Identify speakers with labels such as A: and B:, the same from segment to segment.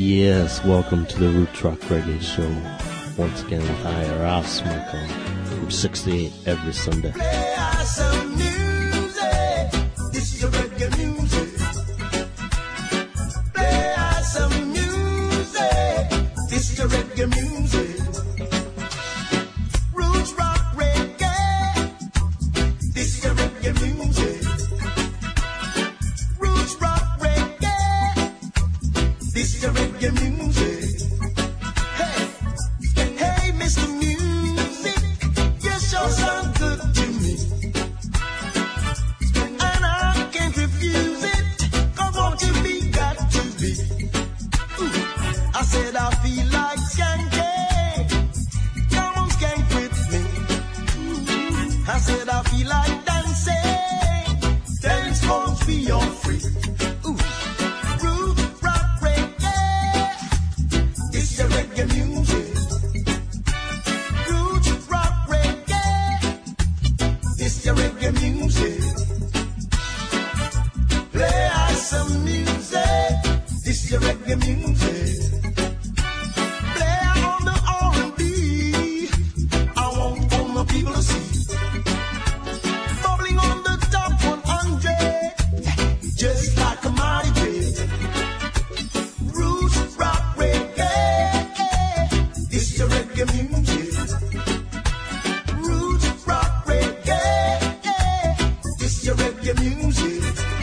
A: Yes, welcome to the Roots Rock Reggae Show. Once again with IRS Michael from 6 to 8 every Sunday.
B: Play us some music. This is your reggae music. Play us some music. This is your reggae music. Roots rock reggae. This is your reggae music. Roots rock reggae. This is your reggae music. Mr. Music, you sure sound good to me. And I can't refuse it, 'cause what you be got to be. I said I feel like skanking. Come on, skank with me. I said I feel like dancing. Dance floors be all free. Root rock reggae. It's your reggae music. Your reggae music. Play us some music. This your reggae music. Play on the R&B. I want all my people to see. Bubbling on the top 100, just like a mighty wave. Roots rock reggae. This your reggae music. Your reggae music.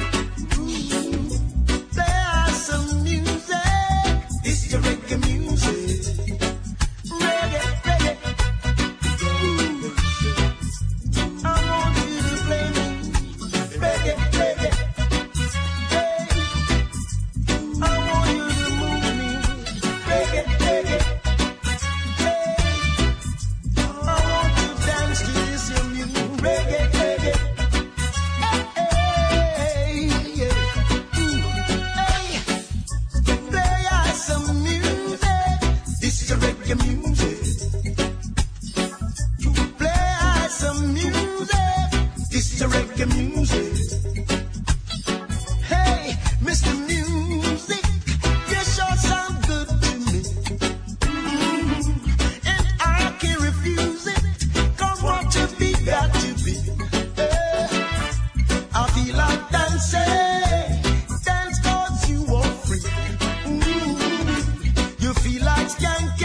B: Play us some music. This your reggae music. Reggae, reggae. I want you to play me. Reggae, reggae. Hey. I want you to move me. Reggae, reggae. Hey. I want to dance to this your music. Reggae, reggae. Reggae music. You play some music. This is your reggae music. Hey, Mr. Music, you sure sound good to me. And I can't refuse it, 'cause what you be got to be. I feel like dancing. Dance 'cause you are free. You feel like skanking.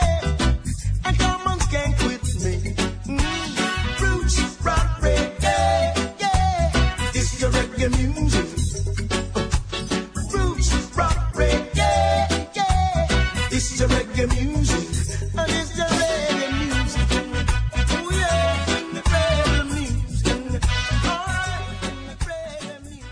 B: Music. Roots rock reggae, yeah. It's the reggae music, and it's the reggae music. Oh yeah, the reggae music. Alright, the reggae music.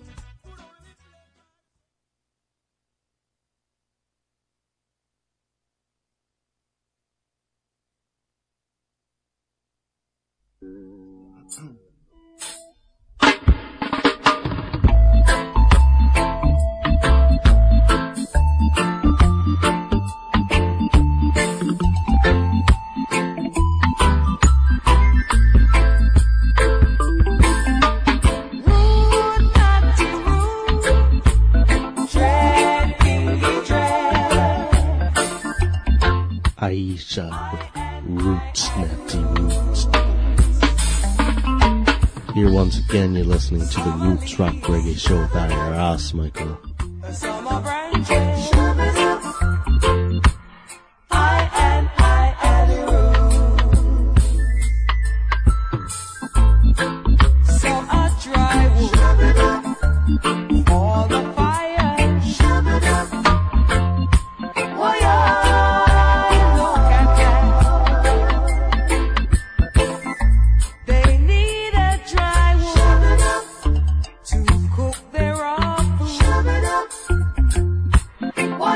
A: Aisha, Roots, Natty Roots. Here once again, you're listening to the Roots Rock Reggae Show with IRS Michael.
B: Why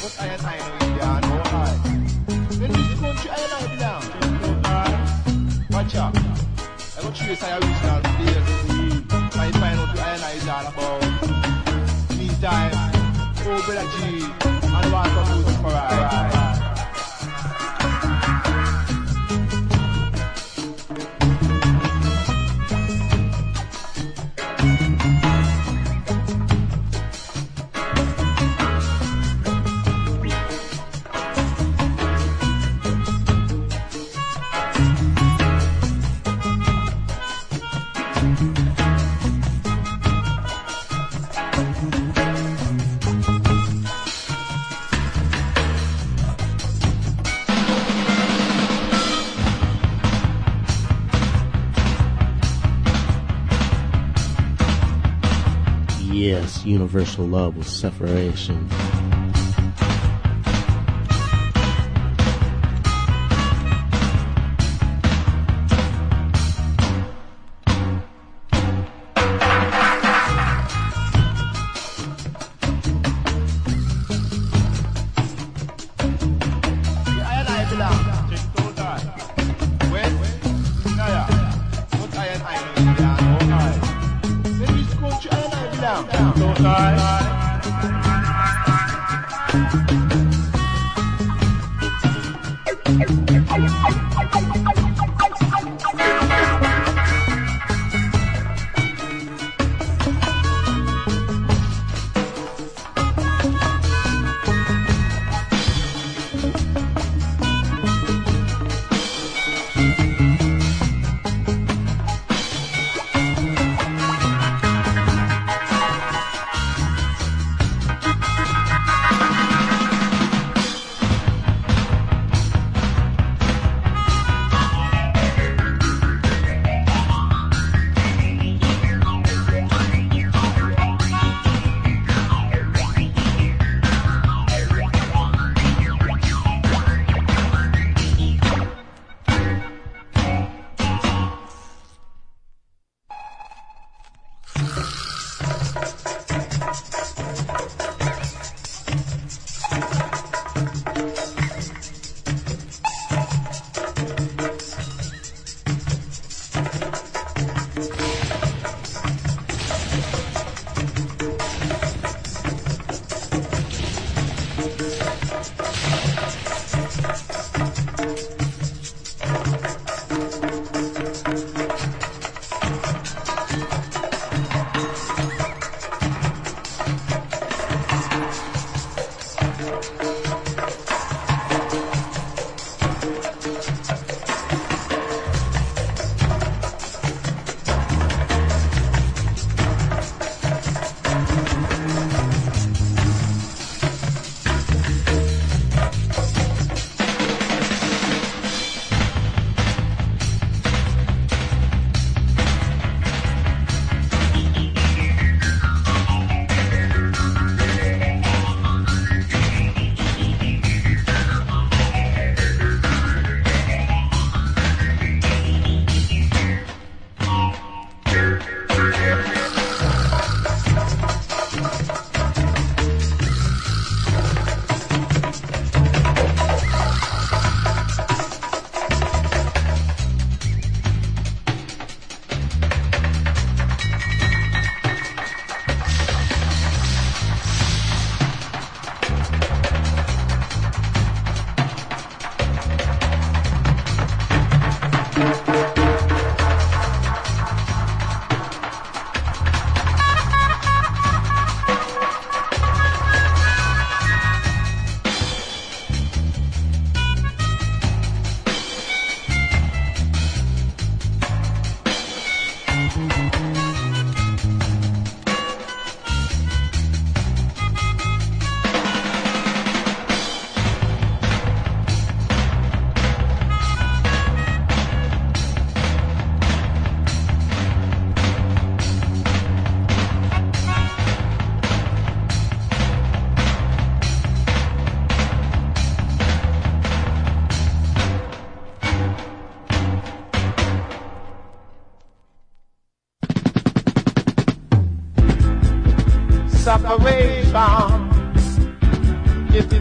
C: But I and I know India, no I. Then this country I and I belong. Watch out. I go trace our original players. I find out what I and I is all about. Meantime, oh brother G, and want some music for I.
A: Yes, universal love with separation.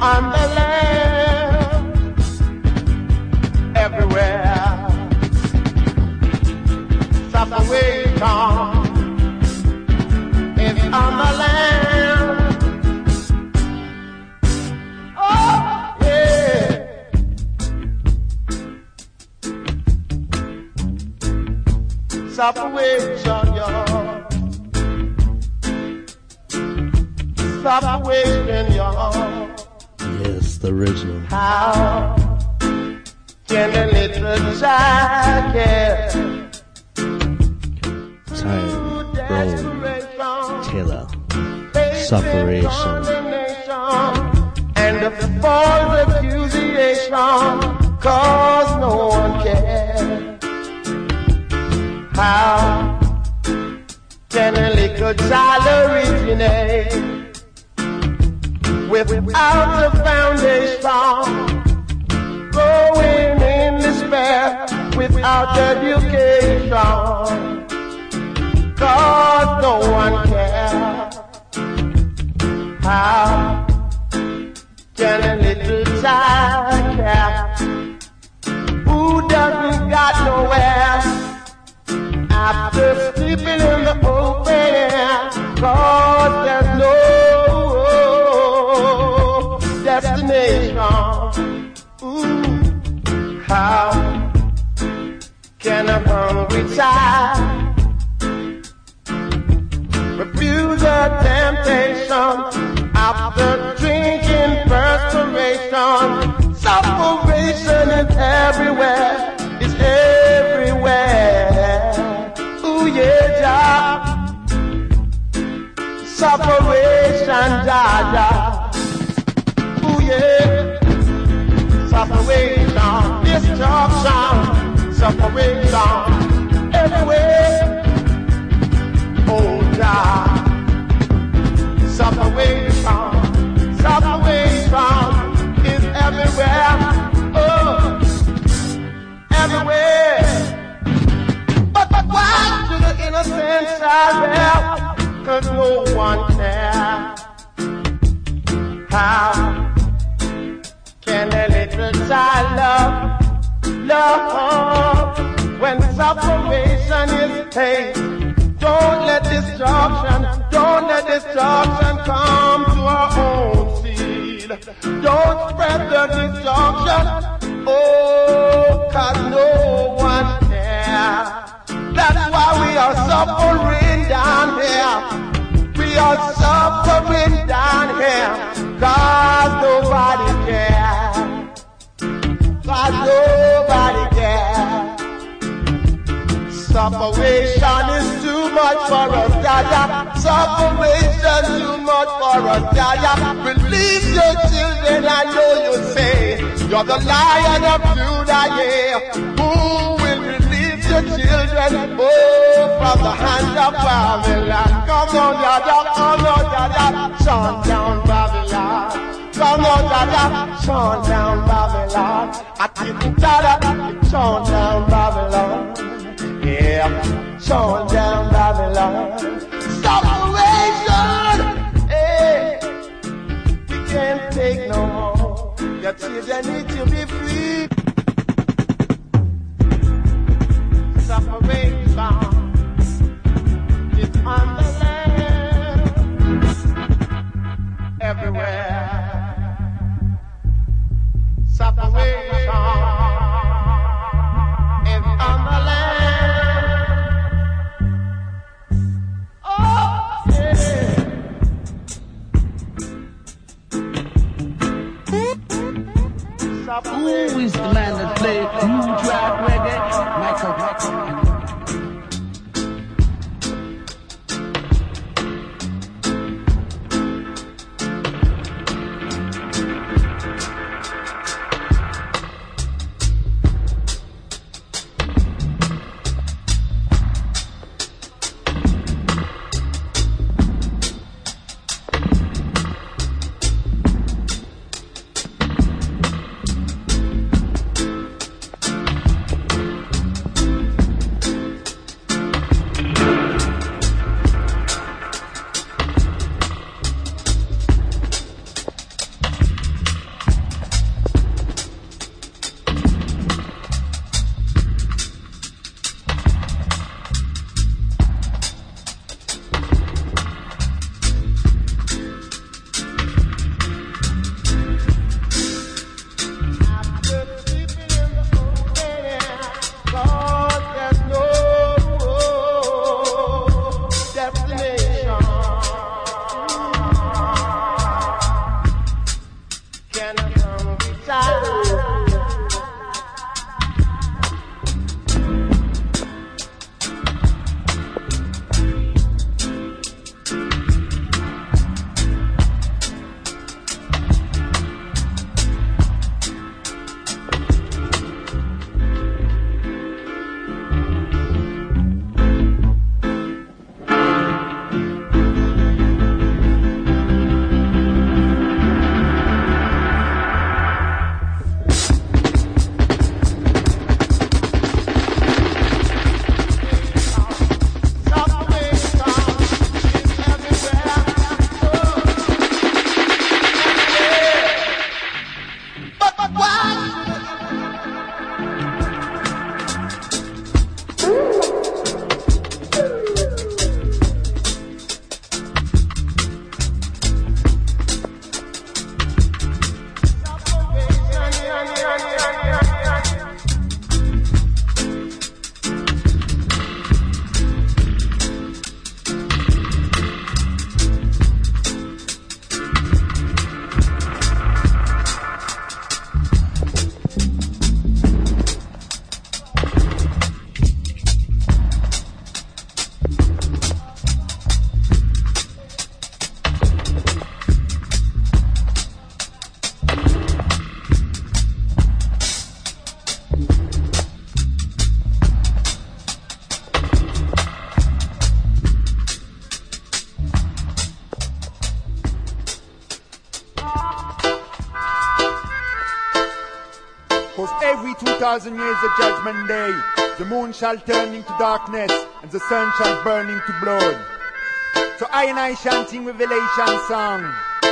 B: on the land, everywhere. Separation is on the land. Oh, yeah. Separation, y'all. Separation, y'all.
A: Yes, the original.
B: How can a little child get
A: Tyrone Taylor. Separation.
B: And the false accusation, cause no one cares. How can a little child originate without the foundation, going in despair without education? Cause no one cares. How can a little child care who doesn't got nowhere after sleeping in the open air? Cause there's no destination. Ooh. How can a hungry child refuse a temptation after drinking perspiration? Separation is everywhere, it's everywhere. Ooh yeah, Jah. Separation, Jah, Jah. Ooh yeah. Separation, destruction, separation, everywhere. Oh God, separation, separation is everywhere. Oh, everywhere. But why do the innocent child there? 'Cause no one cares. How can a little child love when separation is paid? Don't let destruction come to our own seed. Don't spread the destruction, oh, 'cause no one cares. That's why we are suffering down here. We are suffering down here, 'cause nobody cares. 'Cause nobody cares. Separation is too much for us, Jaja. Separation too much for us, Jaja. Release your children, I know you say. You're the Lion of Judah, yeah. Who will release your children, oh, from the hand of Babylon? Come on, Jaja, shut down Babylon. Come on, Jaja, shut down Babylon. I keep Jaja, shut down Babylon. Yeah, shut down Babylon. Separation, hey, we can't take no more. Your children need to be free. Separation is on the land, everywhere. Separation is on the land. Oh, yeah.
D: Who is the man that played New Drag Reggae? Michael.
E: 'Cause every 2,000 years of judgment day, the moon shall turn into darkness, and the sun shall burn into blood. So I and I chanting Revelation song,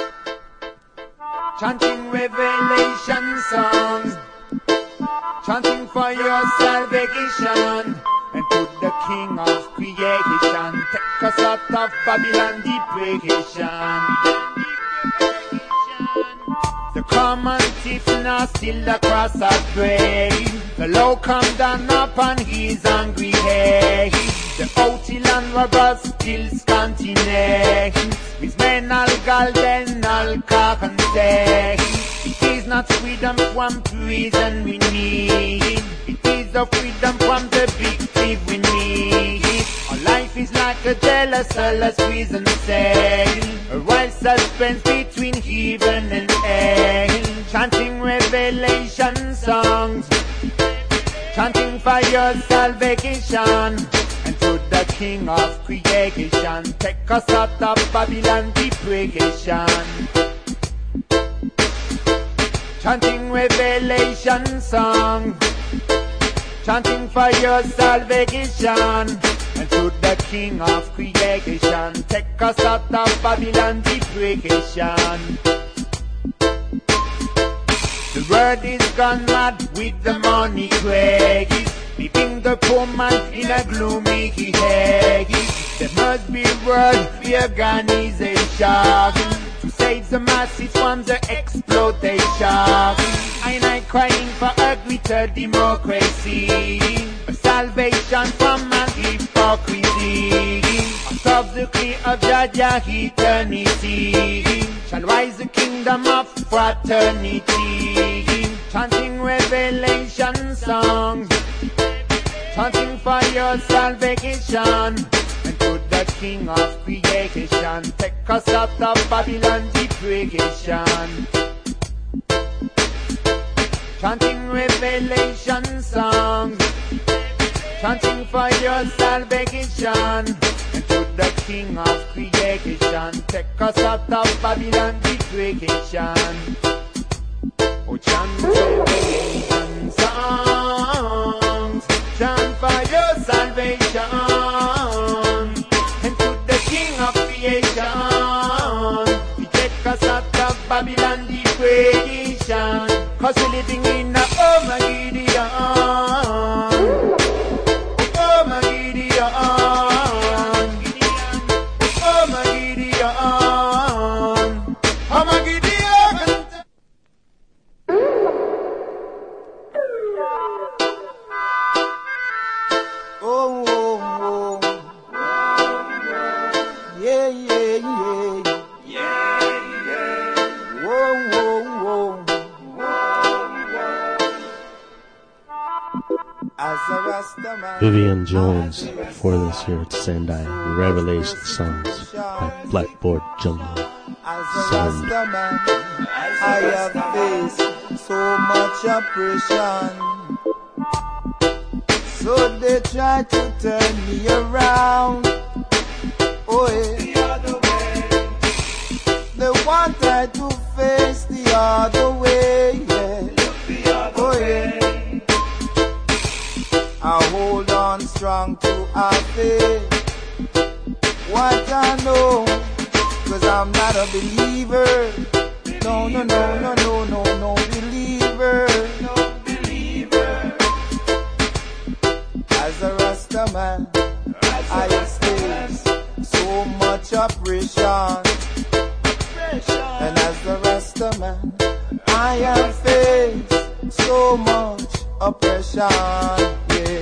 E: chanting Revelation song, chanting for your salvation, and to the King of creation, take us out of Babylon deprivation. The common thief now still across our grave. The law come down upon his angry head. The outil and robbers still scantinate. With men all golden, all cock and say. It is not freedom from prison we need. It is the freedom from the big thief we need. Our life is like a jealous prison cell. A wild suspense between heaven and hell. Chanting Revelation songs, chanting for your salvation, and to the King of creation, take us out of Babylon deprivation. Chanting Revelation song, chanting for your salvation, and to the King of creation, take us out of Babylon deprivation. The world is gone mad with the money craze, leaving the poor man in a gloomy haze. There must be world reorganization to save the masses from the exploitation. I crying for a greater democracy, a salvation from an hypocrisy. Out of the clear of Jaja eternity shall rise the kingdom of fraternity. Chanting Revelation songs, chanting for your salvation, and to the King of creation, take us out of Babylon deprivation. Chanting Revelation songs, chanting for your salvation, and to the King of creation, take us out of Babylon deprivation. Oh, chant Revelation songs, chant for your salvation, and to the King of creation, he take us out of Babylon degradation. 'Cause we're living in a Armageddon, Armageddon, Armageddon, Armageddon. Oh, oh, oh. Yeah, yeah, yeah. Yeah, yeah. Whoa, whoa, whoa.
A: Vivian Jones, before this here at Sendai, Revelation Songs by Blackboard Jungle Sound.
B: I have faced so much oppression, so they try to turn me around. Oh yeah, they wanted to face the other way. Yeah. Oh yeah. I hold on strong to our faith. What I know, 'cause I'm not a believer. No, no, no, no, no, no, no believer. No believer. As a Rasta man, I face so much oppression. And as a Rasta man, I have faced so much oppression.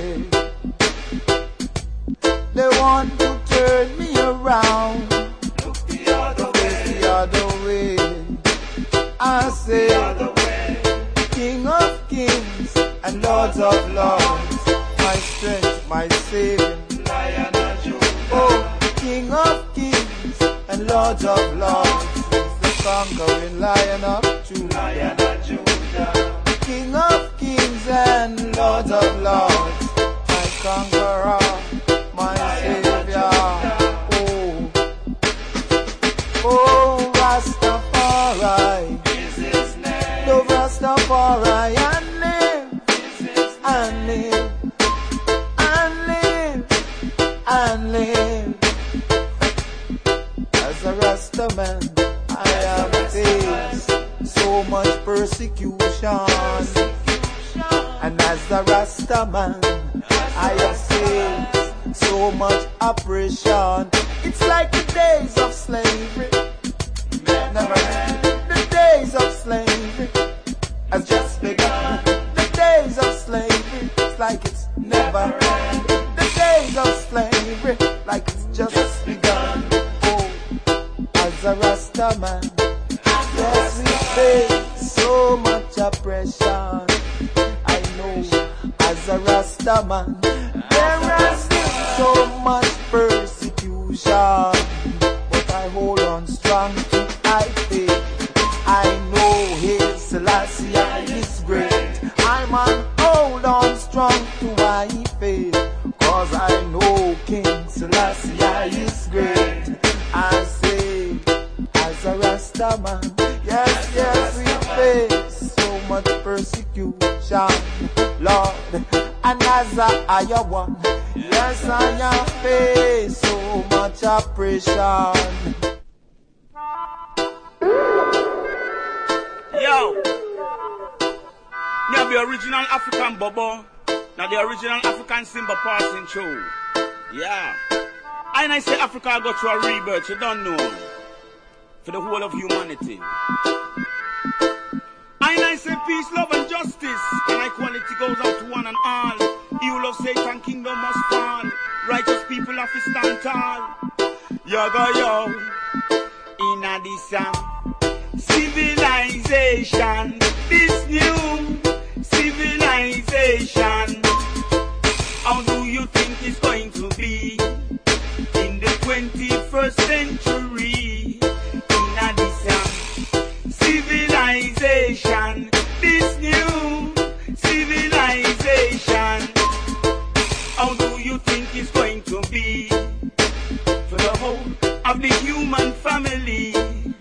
B: They want to turn me around, look the other way. I say, King of kings and Lords of lords, my strength, my saving, Lion of Judah. Oh, King of kings and Lords of lords, the conquering Lion of Judah. King of kings and Lords of lords, my conqueror, my Savior. Oh, Rastafari, the Rastafari and me. so much persecution. And as a Rasta man, I have seen so much oppression. It's like the days of slavery. Never end. The days of slavery has just begun. The days of slavery, it's like it's never end. The days of slavery, like it's just begun. Oh, as a Rasta man, yes, we face so much oppression. I know, as a Rasta man, there is still so much persecution. But I hold on strong to my faith. I know His Selassie is great. I'm on hold on strong to my faith. Cause I know King Selassie is great. I say, as a Rasta man, yes, yes, we face so much persecution, Lord. And as a higher one, yes, I have faced so much oppression.
F: Yo, now the original African Bobo, now the original African Simba passing through. Yeah, and I say Africa go through a rebirth, you don't know, for the whole of humanity. And I say peace, love and justice, and equality goes out to one and all. You love Satan, kingdom must fall. Righteous people have to stand tall. Yo go yo, in a this civilization, this new civilization. How do you think it's going to be in the 21st century? In a this civilization, this new civilization. How do you think it's going to be for the whole of the human family?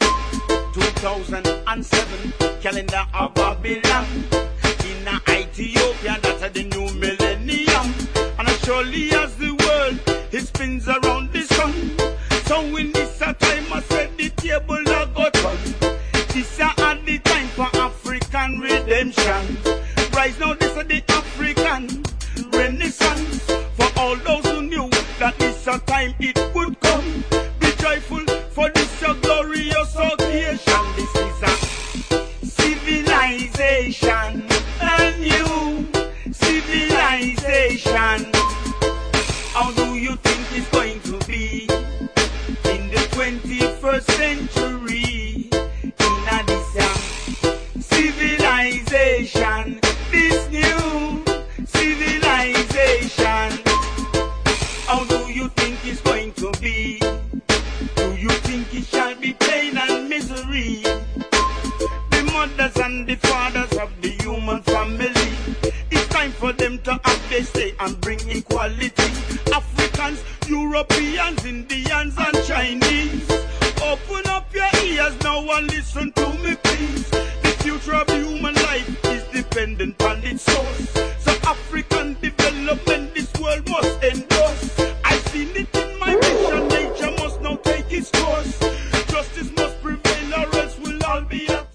F: 2007 calendar of Babylon in Ethiopia, that's the new millennium. And as surely as the world it spins around the sun, so in this time I said the table a go turn. This is at the time for African redemption. Rise now, this is the African Renaissance. For all those who knew that this a time it would come, be joyful for this your glorious occasion. This is a civilization, a new civilization. How do you think it's going to be in the 21st century? In a this civilization, this new civilization. How do you think it's going to be? Do you think it shall be pain and misery? The mothers and the fathers of the human family, it's time for them to have their say and bring equality. Africans, Europeans, Indians and Chinese, open up your ears now and listen to me please. The future of human life is dependent on its source. So African development this world must endorse. I've seen it in my vision, nature must now take its course. Justice must prevail or else we'll all be at.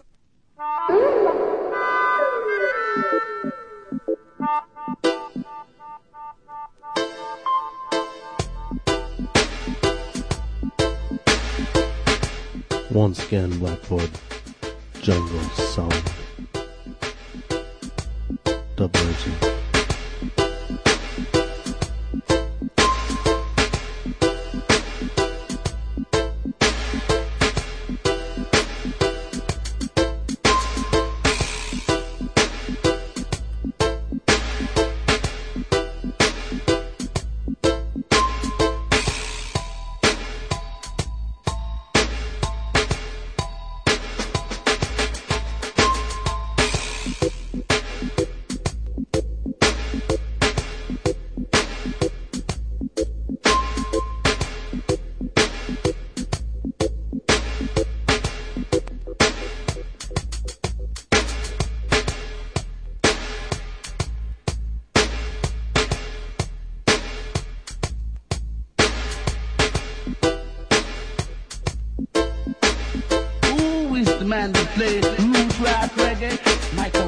A: Once again, Blackboard Jungle Sound. Dub version.
D: man that play roots rock reggae. Michael.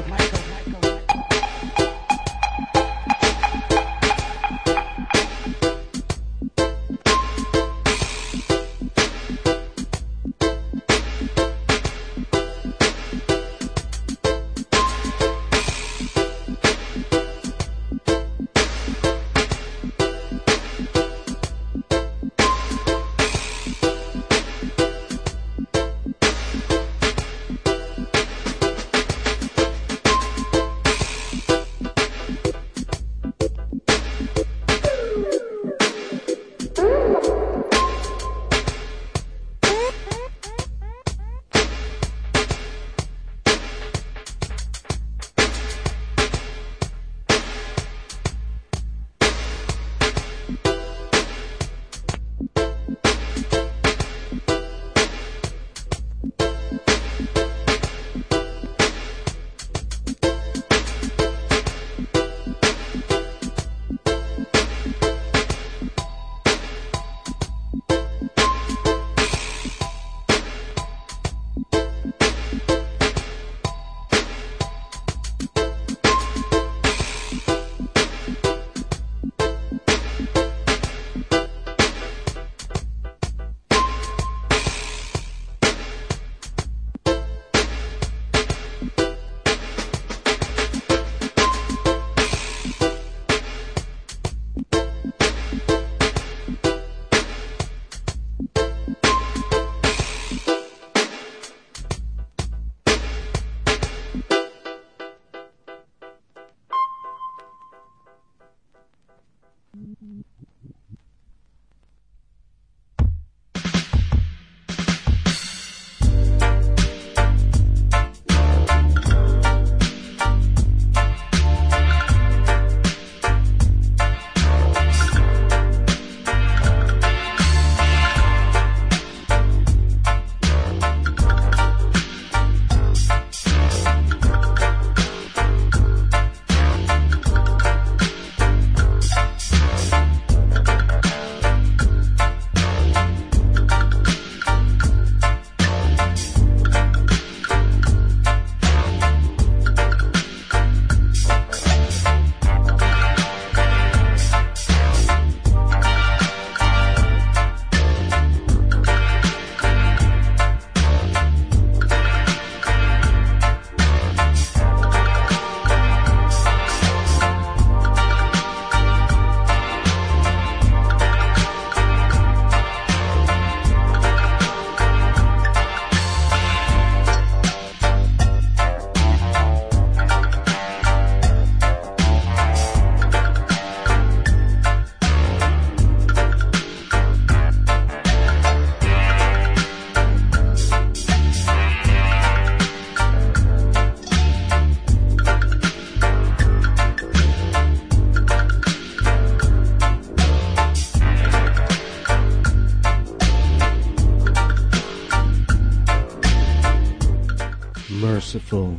A: Merciful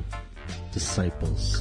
A: Disciples.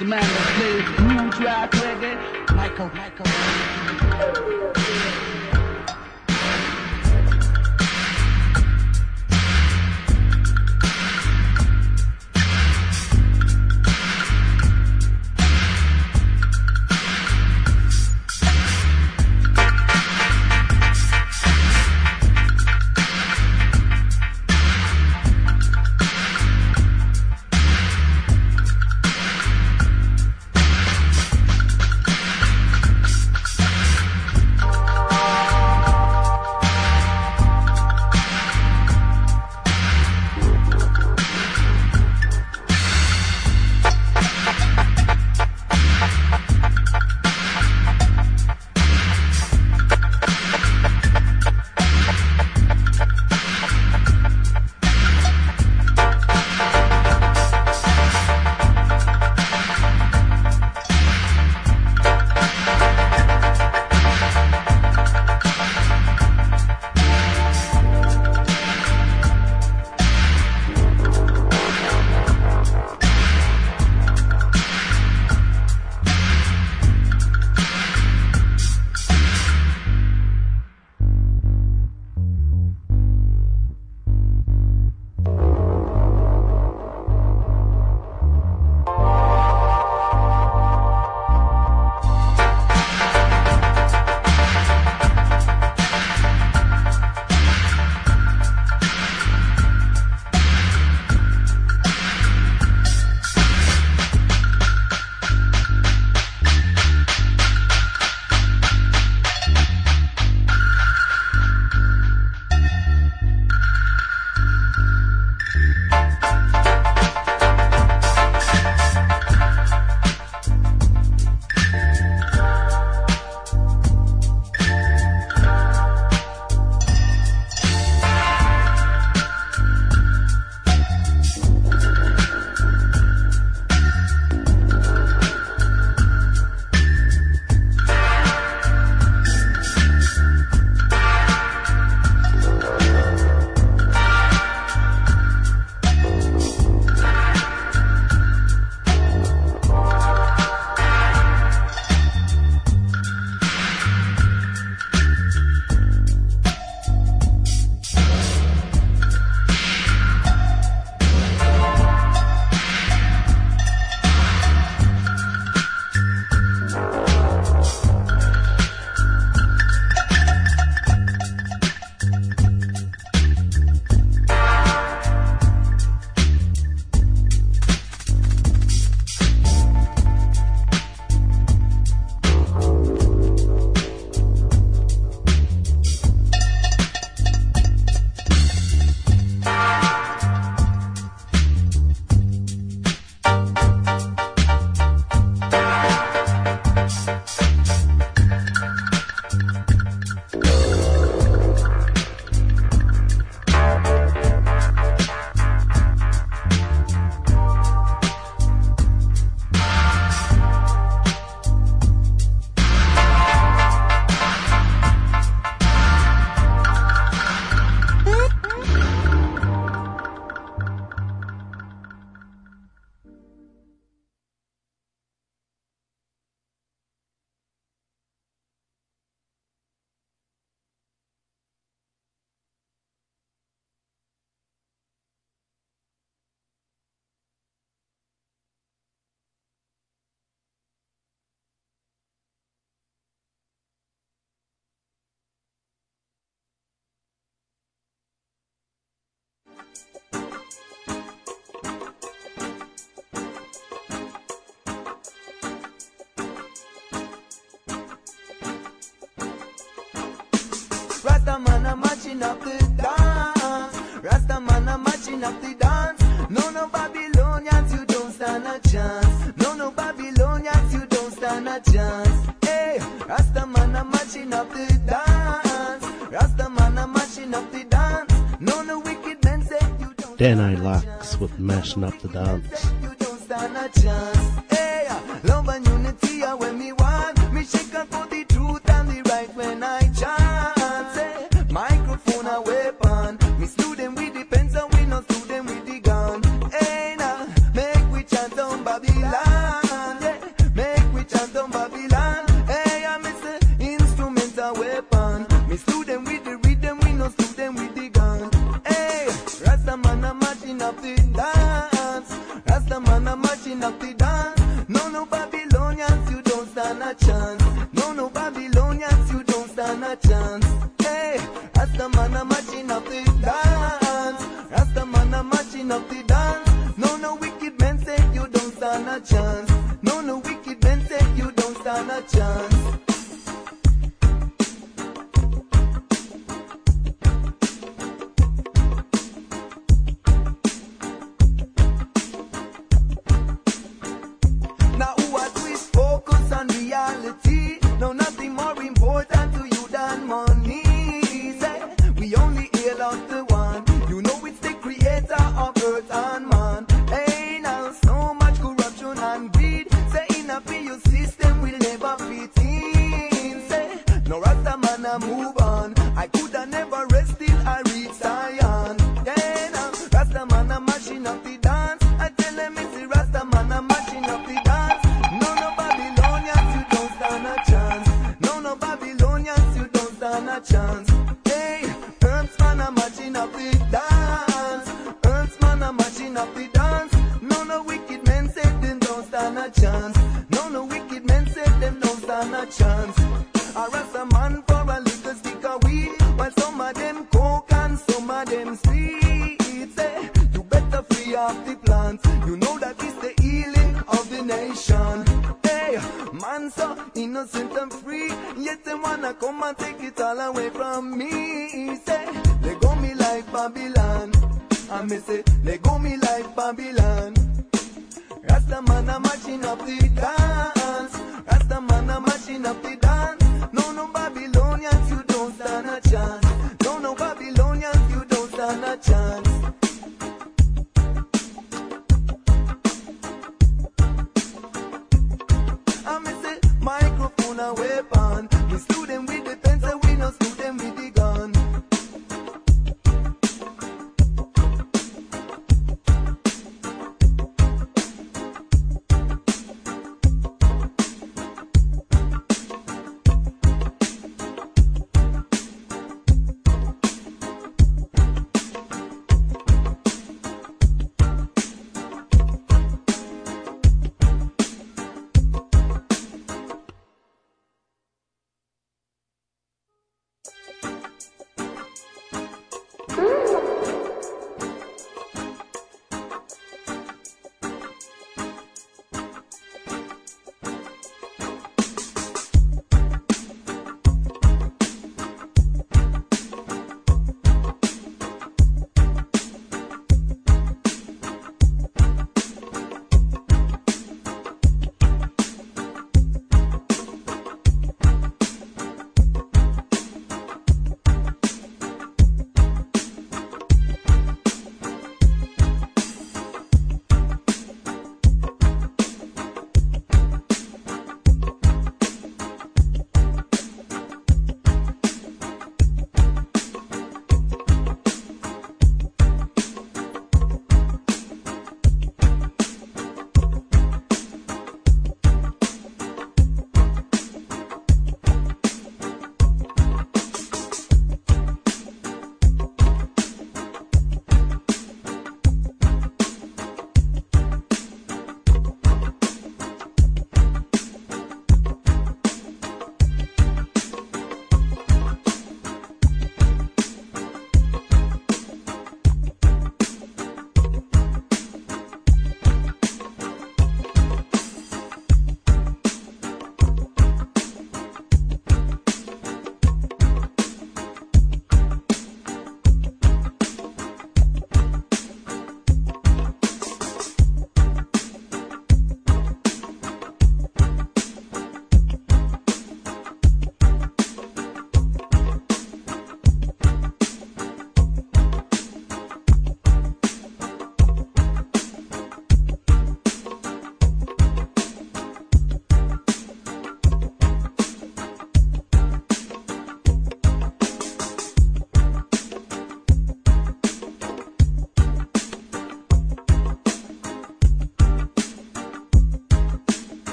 D: the man that plays rude rock reggae, Michael.
B: Rastaman a matching up the dance. Rastaman a matching up the dance. No Babylonians, you don't stand a chance. No Babylonians, you don't stand a chance. Hey, Rastaman a matching up the dance. Rastaman a matching up the dance. No wicked men say you don't.
A: Danai Lax with mashing up the dance.
B: You don't stand a chance. Hey, love and unity are when me want. Me shake up for the truth and the right when I chant. Hey, microphone a weapon. Me slew them with the pens and we not slew them with the gun. Hey, now make we chant on Babylon. No, no Babylonians, you don't stand a chance. No, no Babylonians, you don't stand a chance. Hey, Rastaman a matching up the dance. Rastaman a matching up the dance. No, no wicked men say you don't stand a chance. No, no wicked men say you don't stand a chance. Now who are twist focus on reality? No, nothing more important to you than money. Say, we only hail out the one. You know it's the creator of earth and man. Hey, now so much corruption and greed. Say in a PU system will never fit in. Say, no Rasta man a move on. I coulda never rest till I reach Zion. Yeah, now Rasta man a mashing up the dance. I tell them it's the Rasta man a mashing up the dance. No, no Babylonians, you don't stand a chance. No, no Babylonians, you don't stand a chance. Hey, Herbs man a matching up the dance. Herbs man a matching up the dance. No, no wicked men said them don't stand a chance. No, no wicked men said them don't stand a chance. I rest a man for a little stick of weed, while some of them coke and some of them sweet. Say, you better free up the plants. You know that it's the healing of the nation. Hey, man so innocent and free, yet they wanna come and take it all away from me. Say, they go me like Babylon. I may say, they go me like Babylon. Rasta man a matching up the dance. Rasta man a matching up the dance. No, no Babylonians, you don't stand a chance. No, no Babylonians, you don't stand a chance. I may say, microphone a weapon. We slew them with the pencil, we no slew them with the gun.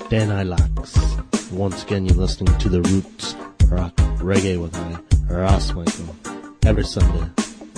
A: Dan Ilax. Once again, you're listening to the Roots Rock Reggae with I, Ross Michael, every Sunday.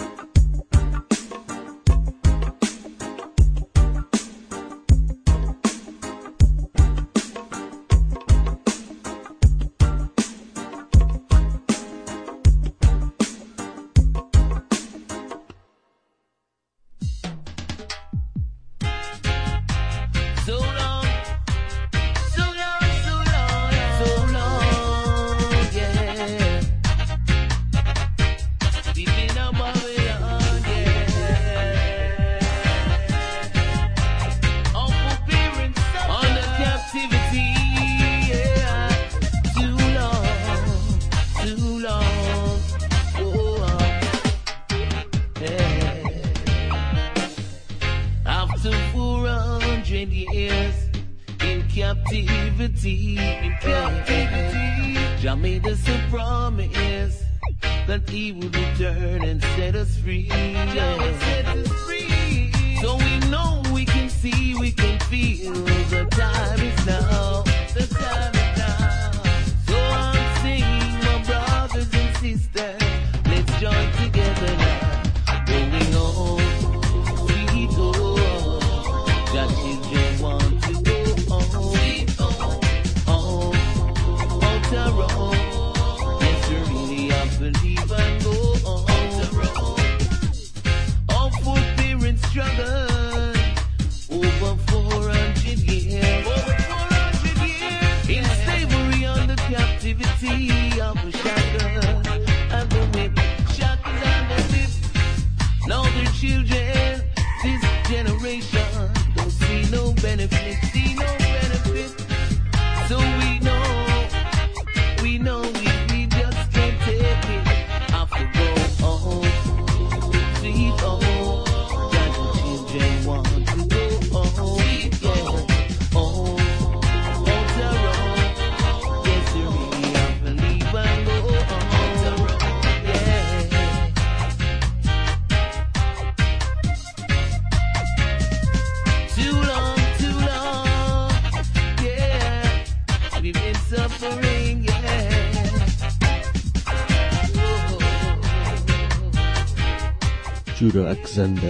A: Judah Alexander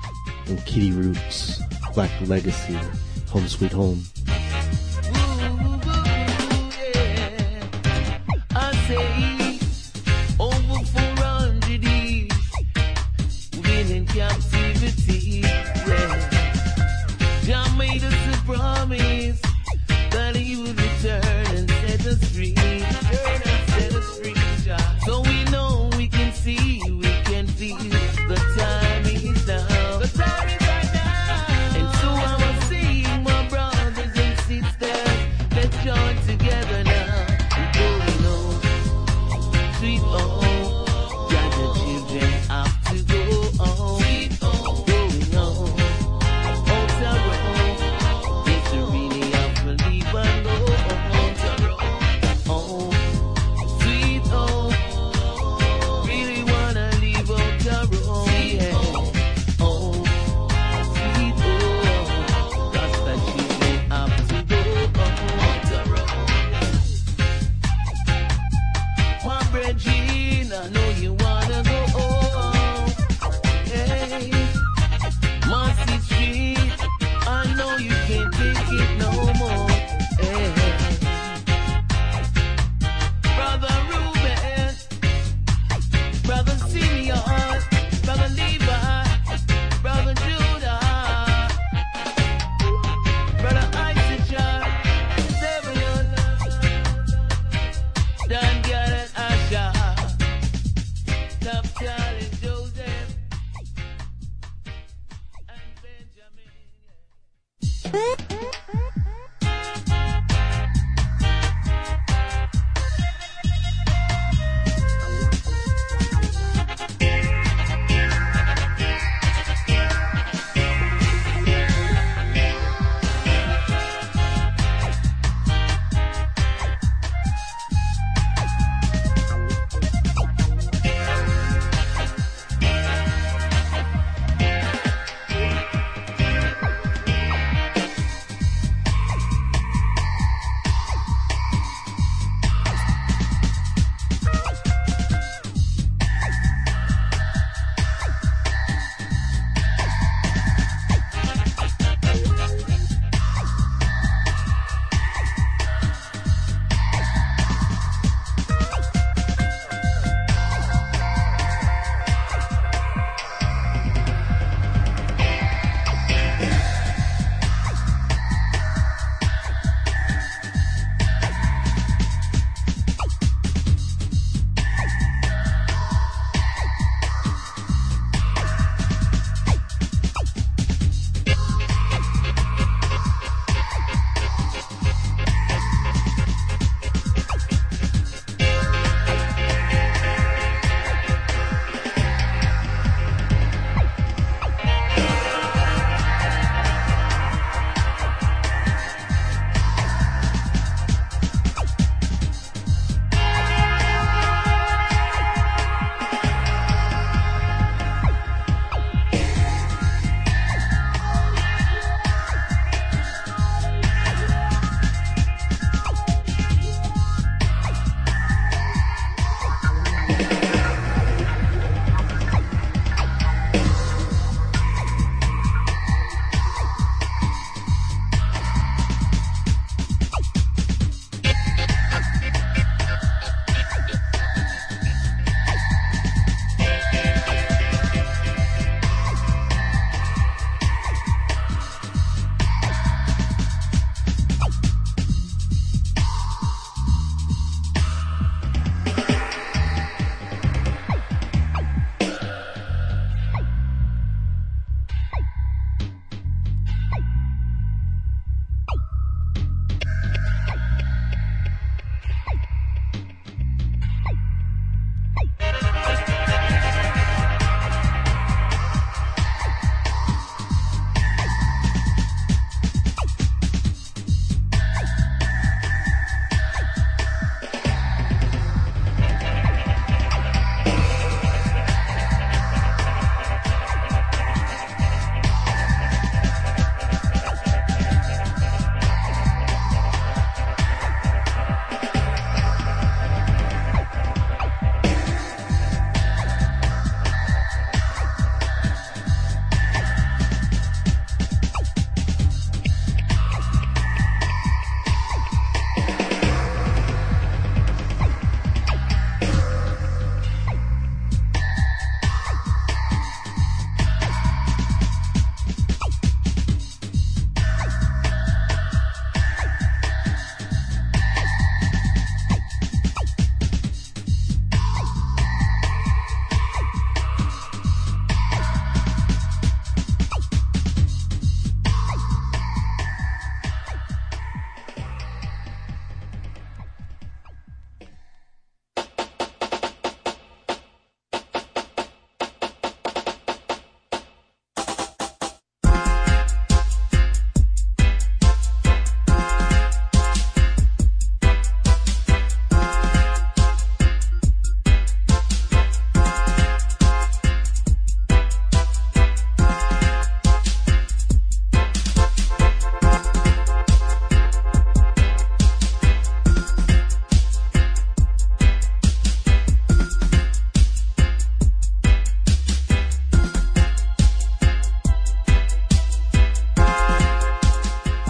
A: and Kitty Roots, Black Legacy, Home Sweet Home.
G: I say over 400 years, been in captivity. Jah made us a promise that He would return and set us free. So we know, we can see, we can feel. The time is now. The time is right now. And so I was saying, my brothers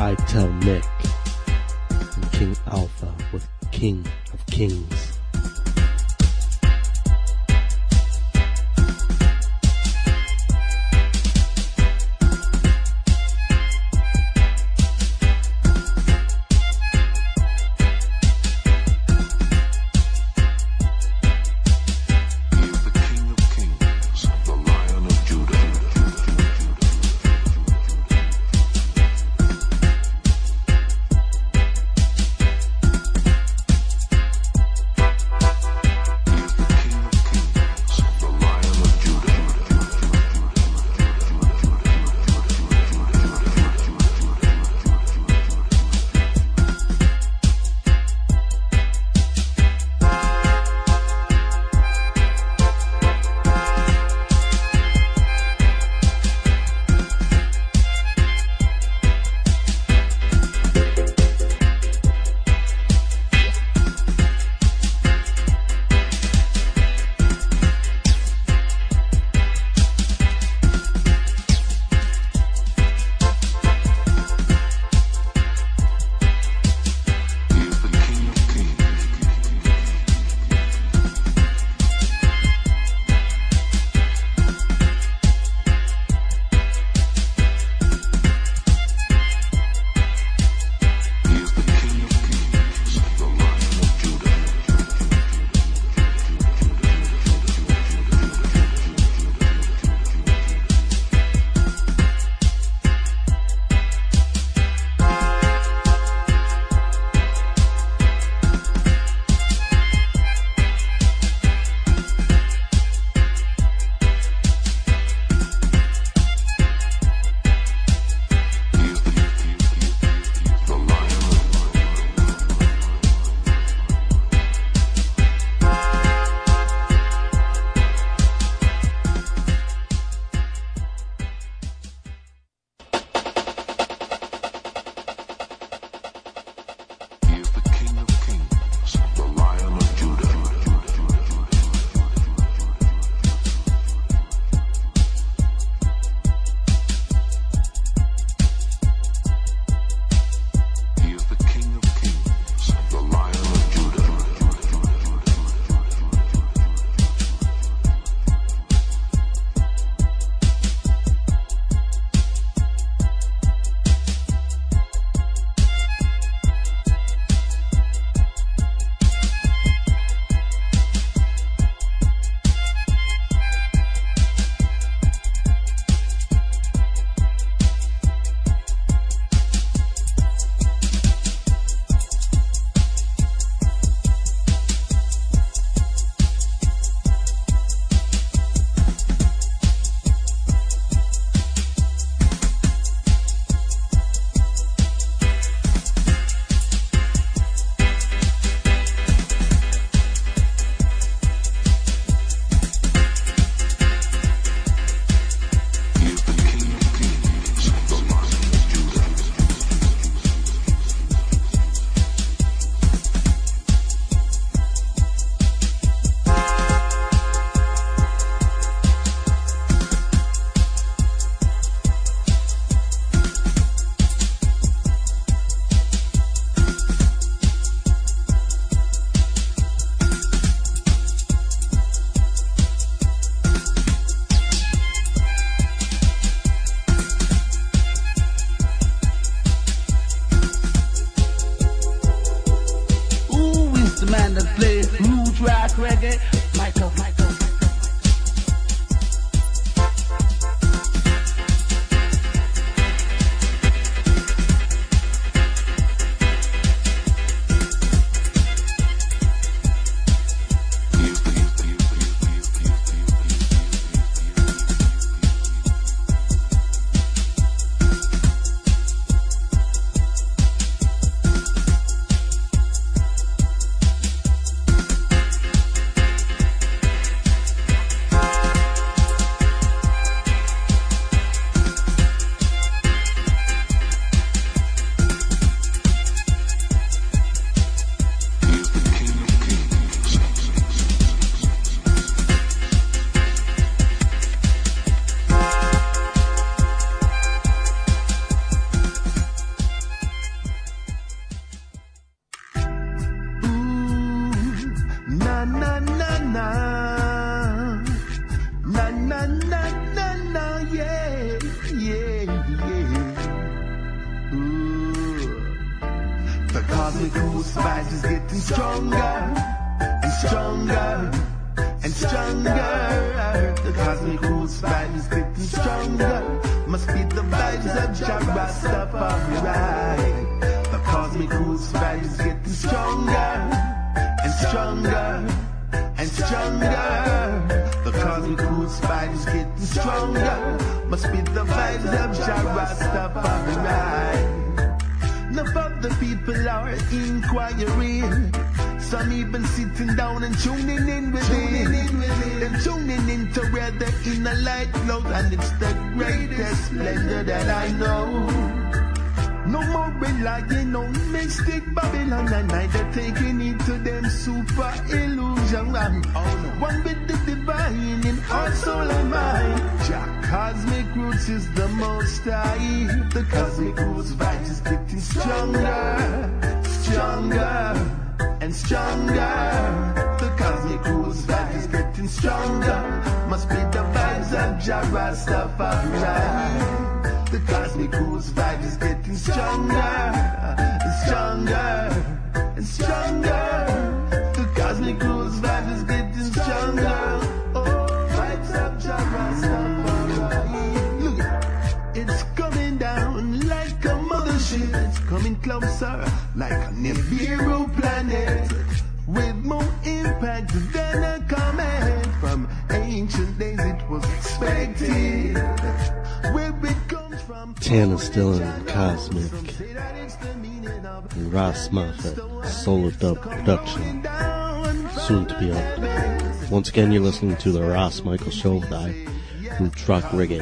A: I Tell Nick, and King Alpha with King of Kings.
H: cosmic crucified is getting stronger and stronger and stronger. The cosmic crucified is getting stronger. Must be the vibes of Jah Rastafari. The cosmic crucified is getting stronger and stronger and stronger. The cosmic crucified is getting stronger. Must be the vibes of Jah Rastafari. Enough of the people are inquiring. Some even sitting down and tuning in with it. They're tuning into where the inner light glows, and it's the greatest splendor that I know. No more relying on mystic Babylon, and neither taking it to them super illusion. One with the divine in our soul and mind. Jah cosmic roots is the most high. The cosmic roots vibe is getting stronger, stronger and stronger. The cosmic roots vibe is getting stronger. Must be the vibes of Jah Rastafari. The cosmic roots vibe is getting stronger, stronger and stronger. The cosmic roots vibe is getting stronger. Oh, vibes of Jah Rastafari. Look, it's coming down like a mothership. It's coming closer like a Nibiru planet, with more impact than a comet. From ancient days it was expected. Where it comes from.
A: Tana Still and Cosmic and Ross Moffat, Solar Dub production, soon to be up. Once again, you're listening to the Ross Michael Show by Roots Rock Reggae.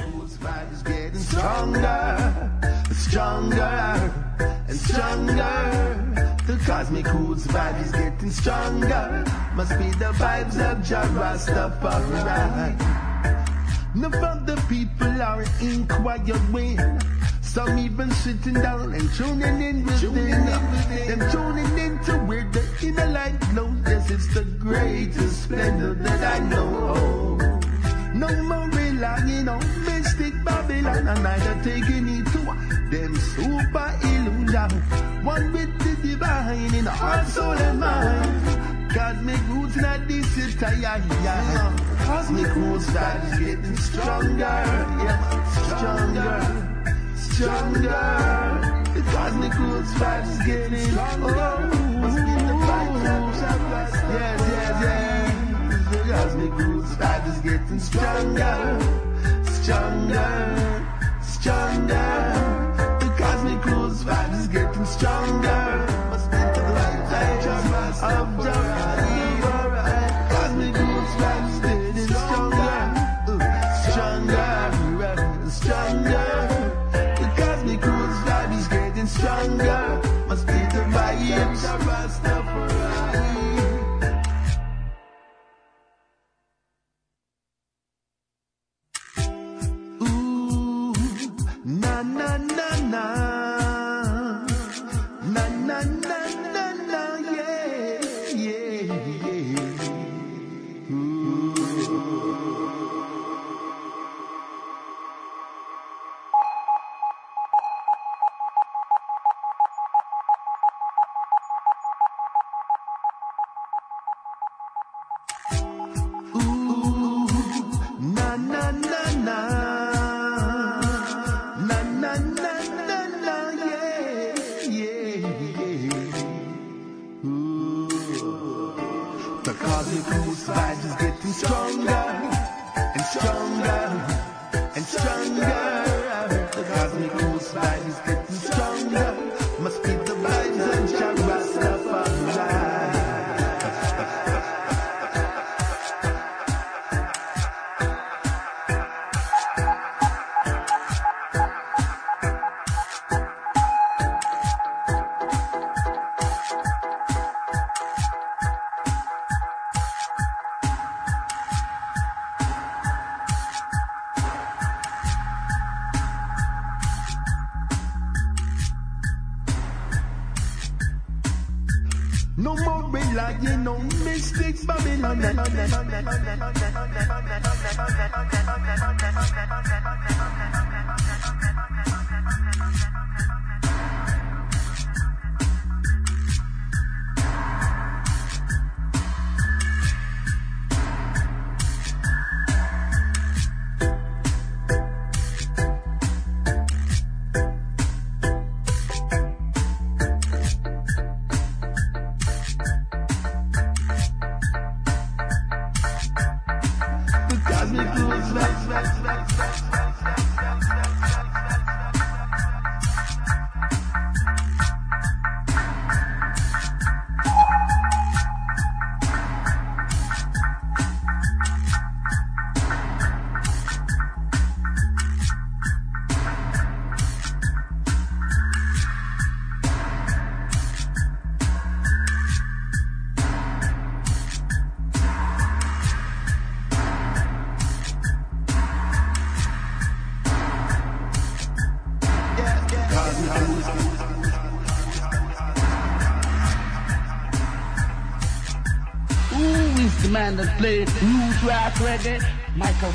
H: Stronger, stronger and stronger. The cosmic roots vibe is getting stronger. Must be the vibes of Jah Rastafari. None of the people are inquiring. Some even sitting down and tuning in with them. Them tuning into where the inner light glows. Yes, it's the greatest splendor that I know. No more relying on mystic Babylon, and neither taking it to them super illusion. One with the divine in our soul and mind. Cosmic roots not this is Cosmic roots that is getting stronger, yeah, stronger, stronger. The cosmic roots vibe is getting must be the vibe. Yes, yes, yes. The cosmic roots vibe is getting stronger, stronger, stronger. The cosmic roots vibe is getting stronger. Must be the vibe of Jah. Cosmic roots vibe is getting stronger, stronger, stronger. The cosmic roots vibe is getting stronger. Must be the vibes of Rastafari. Na na na na, na na na na na, yeah, yeah, yeah. Ooh, na na na na. The cosmic roots vibe is getting stronger and stronger and stronger. The cosmic roots vibe is getting stronger. Must be the vibes of Jah Rastafari. No more relying on mystic Babylon.
D: Who is the man that played blues rock reggae? Michael.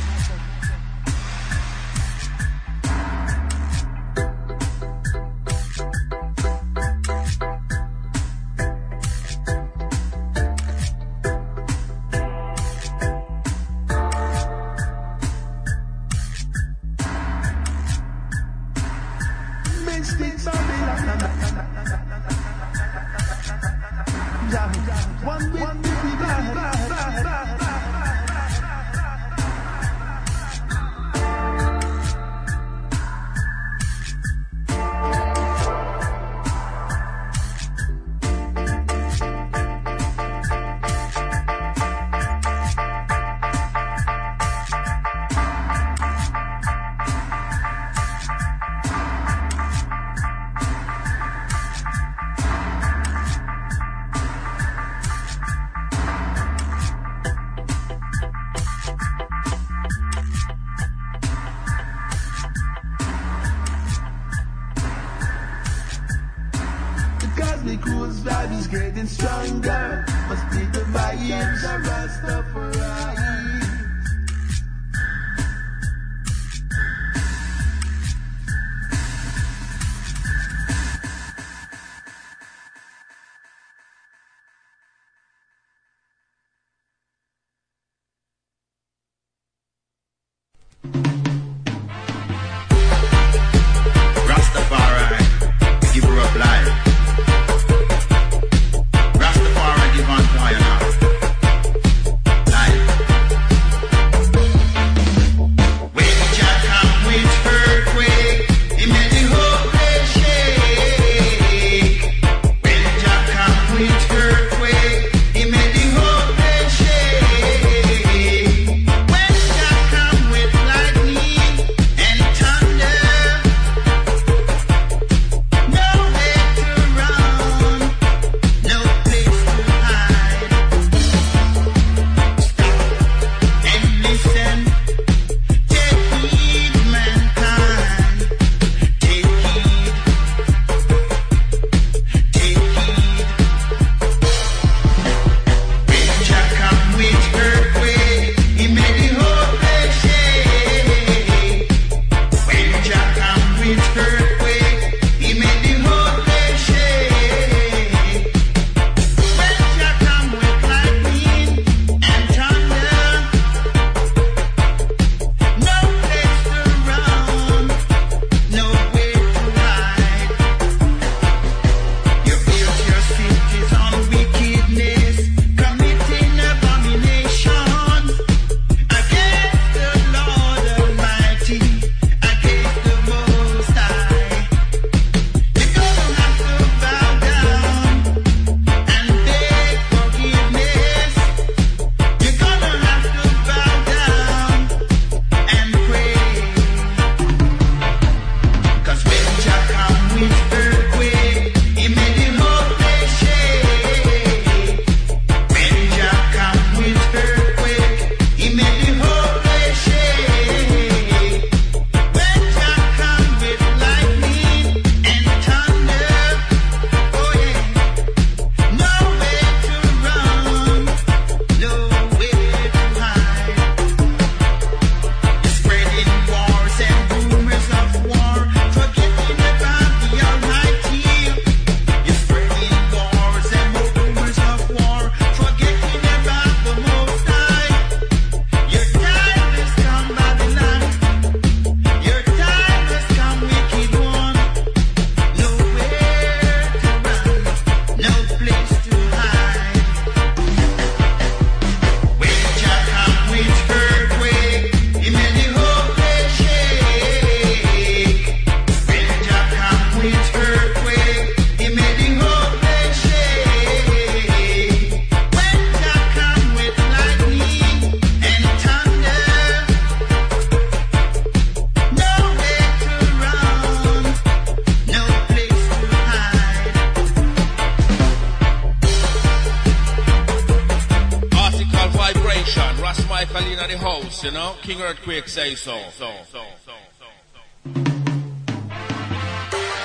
I: Michael in the house, you know. King Earthquake say so.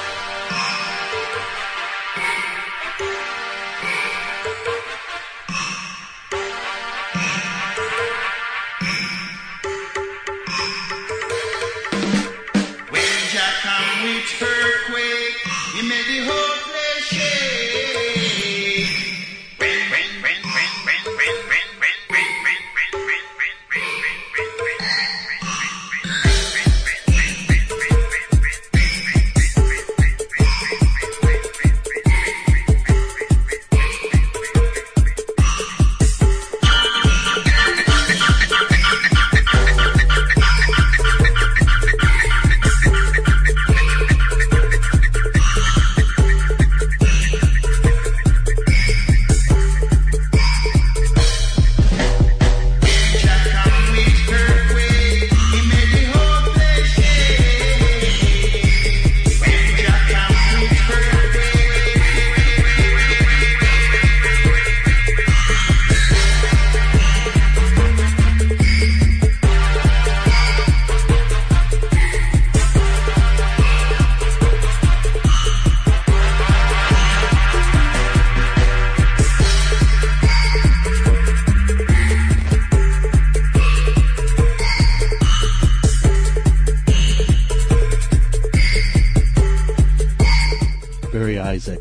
B: which earthquake, he made the whole place shake.
A: Barry Isaac.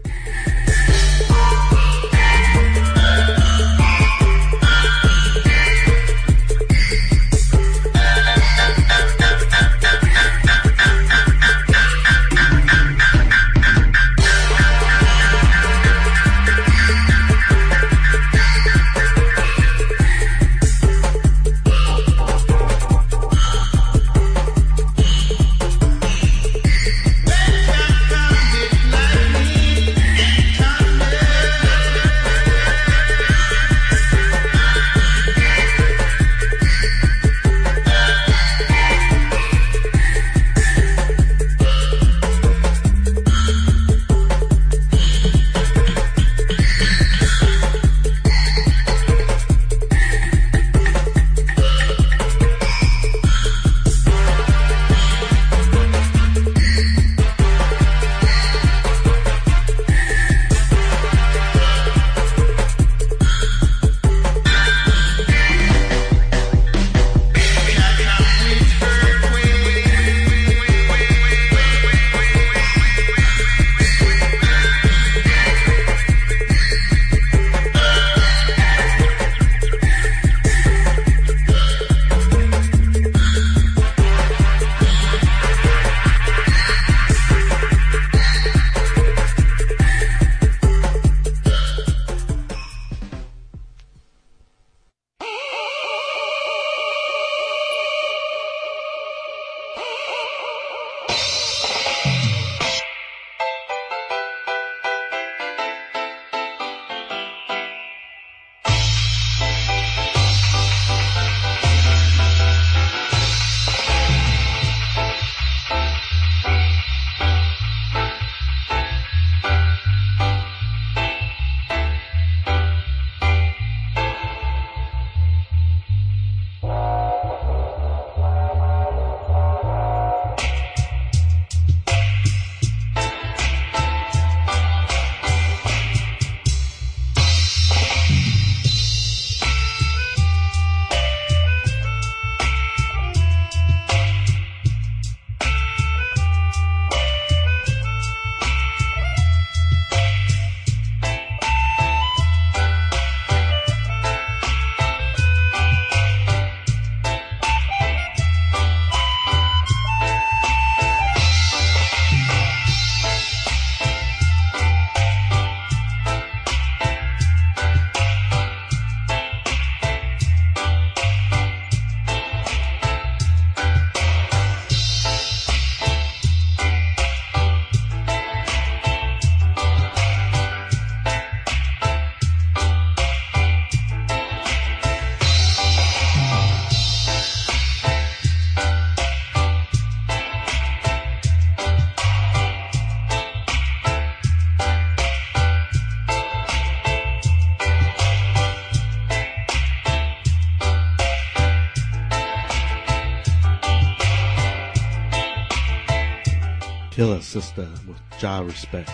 A: Killer Sister with Jah Respects.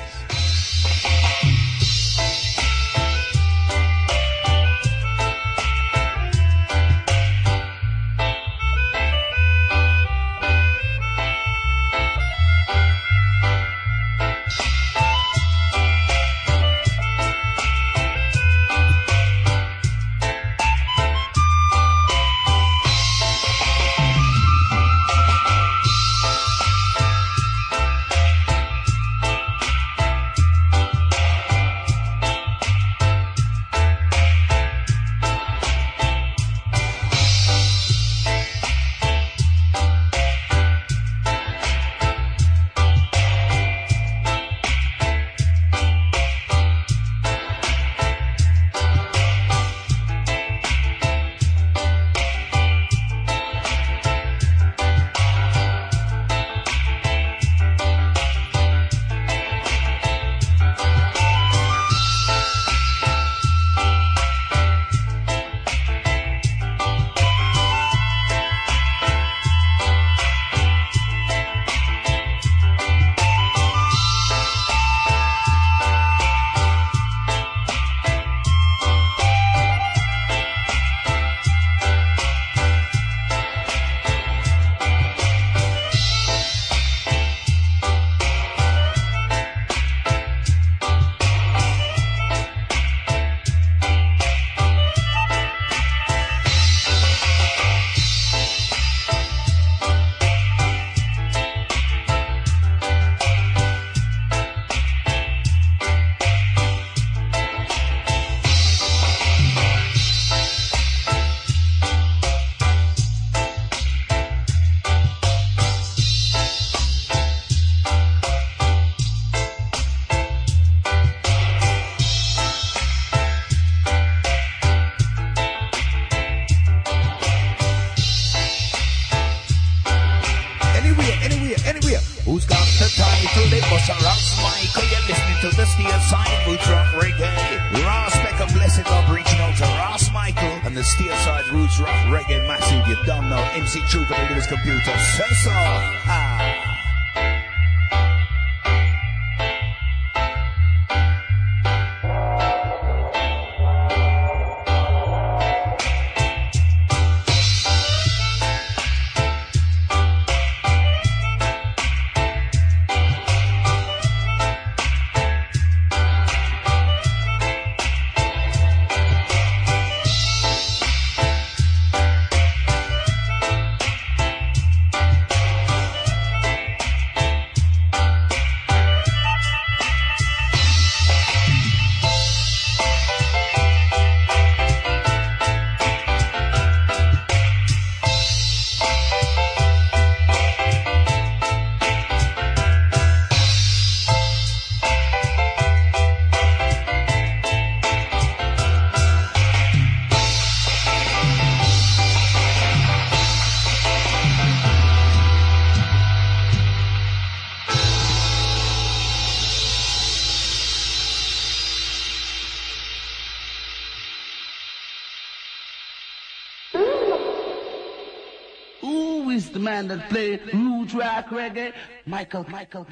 I: Sir Ross Michael, you're listening to the Steel Side Roots Rock Reggae. Ross Beck and Blessed Love reaching out to Ross Michael and the Steel Side Roots Rock Reggae Massive. You don't know, MC Trooper into his computer. Say so.
D: The man that play root rock reggae, Michael.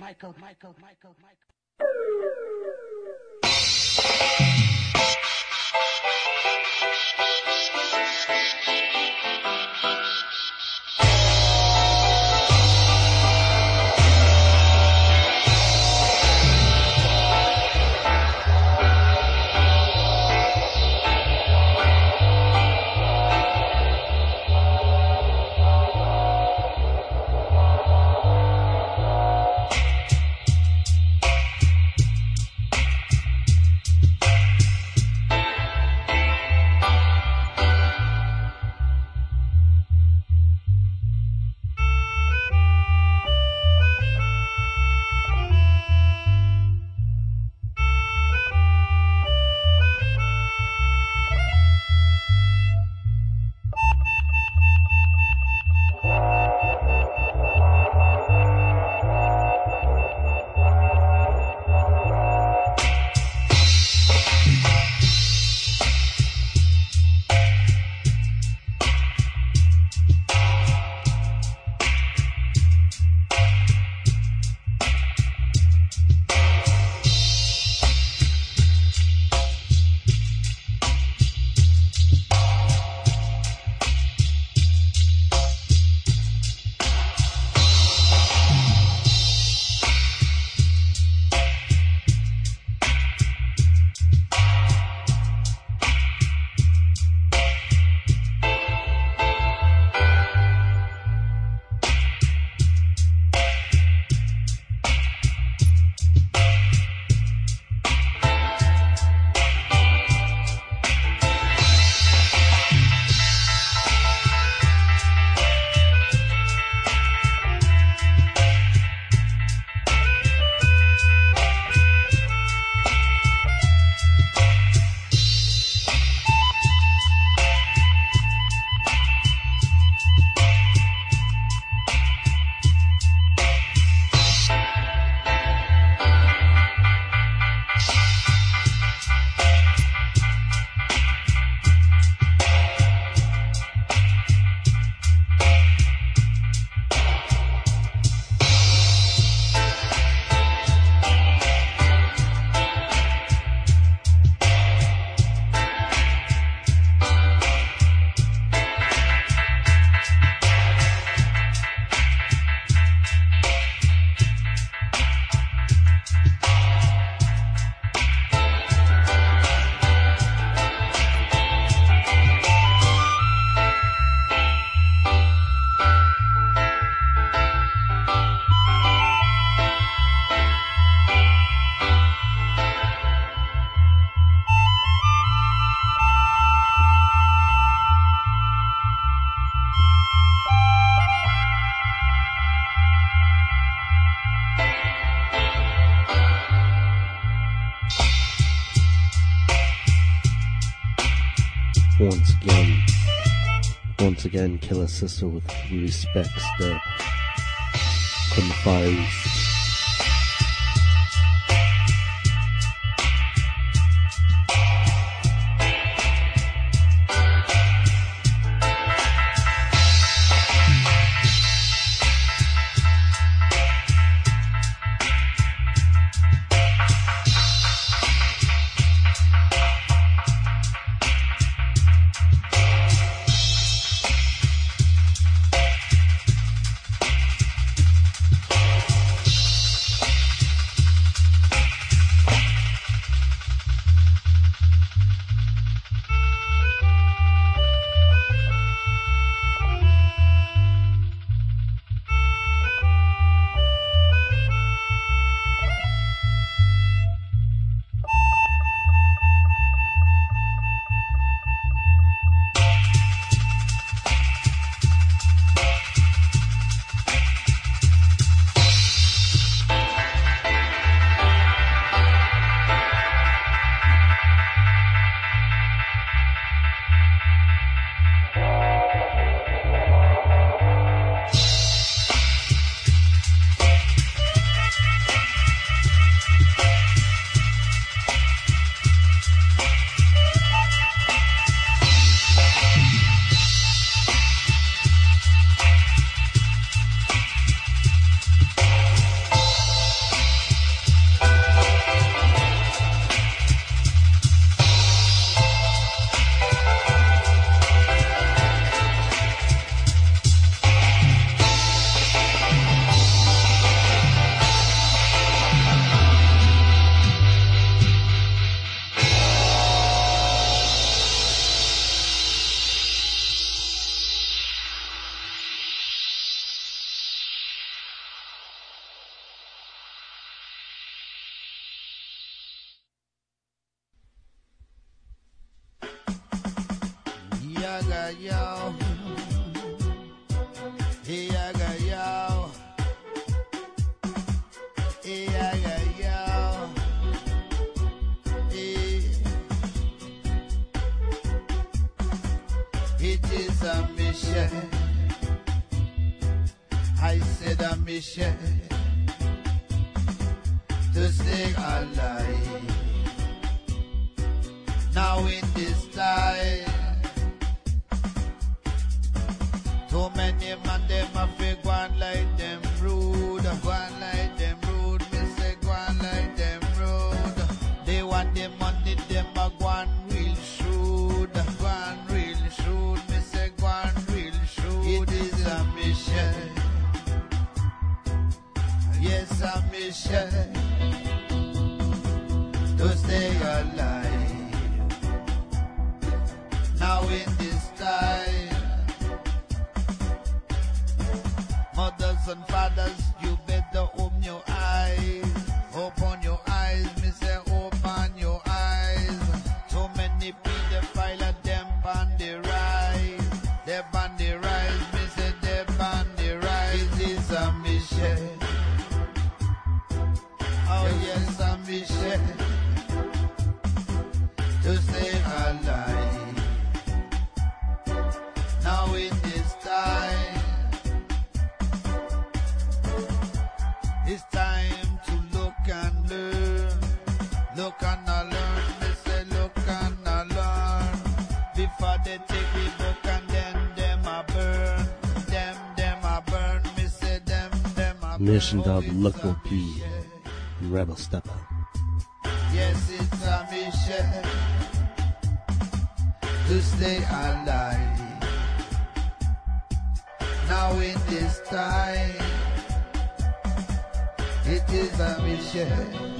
A: Once again, Killer Sister with Respects there from the Far East.
G: got yo. Hey, I got yo. Hey, I got yo. Hey. It is a mission. I said a mission to stay alive. Now in this time, too many man them a fake one like them rude, one like them rude. Me say one like them rude. They want the money, them a one real shrewd, one real shrewd. Me say one real shrewd. It is a mission, yes a mission to stay alive. Now in this time, mothers and fathers, you better open your eyes. Open your eyes, me say open your eyes. So many pedophiles, them on the rise. Them on the rise, me say them on the rise. It is a mission. Oh yes, a mission to stay alive. Now in this time, it's time to look and learn. Look and learn, they say look and learn. Before they take the book and then them a burn. Them a burn, me say them a burn.
A: Mission Dub Local P, Rebel Stepper.
G: Yes, it's a mission to stay alive. Now in this time, it is a mission.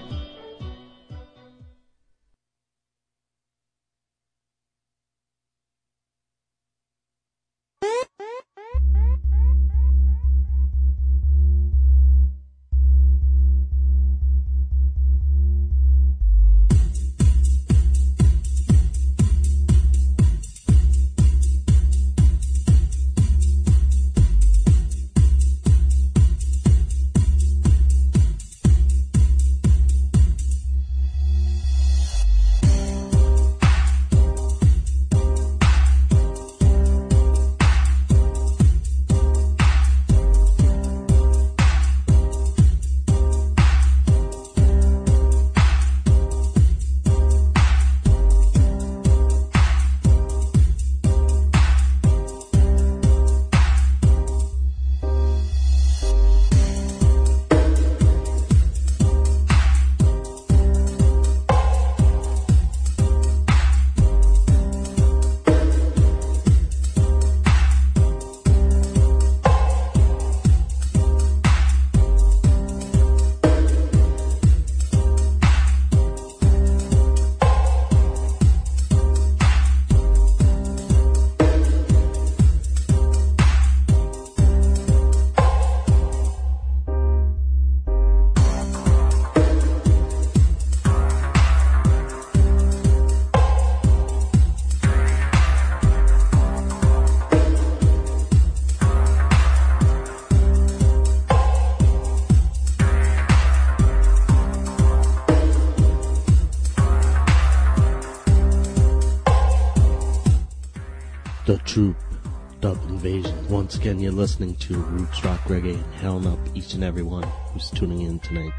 A: The Troop Dub Invasion. Once again, you're listening to Roots Rock Reggae, and hailing up each and every one who's tuning in tonight.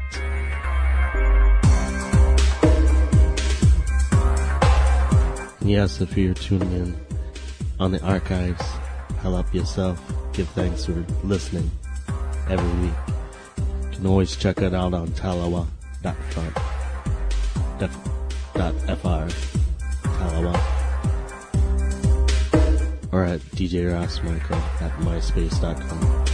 A: And yes, if you're tuning in on the archives, hell up yourself. Give thanks for listening every week. You can always check it out on talawa.fr. Talawa. Or at DJ Ross Michael at myspace.com.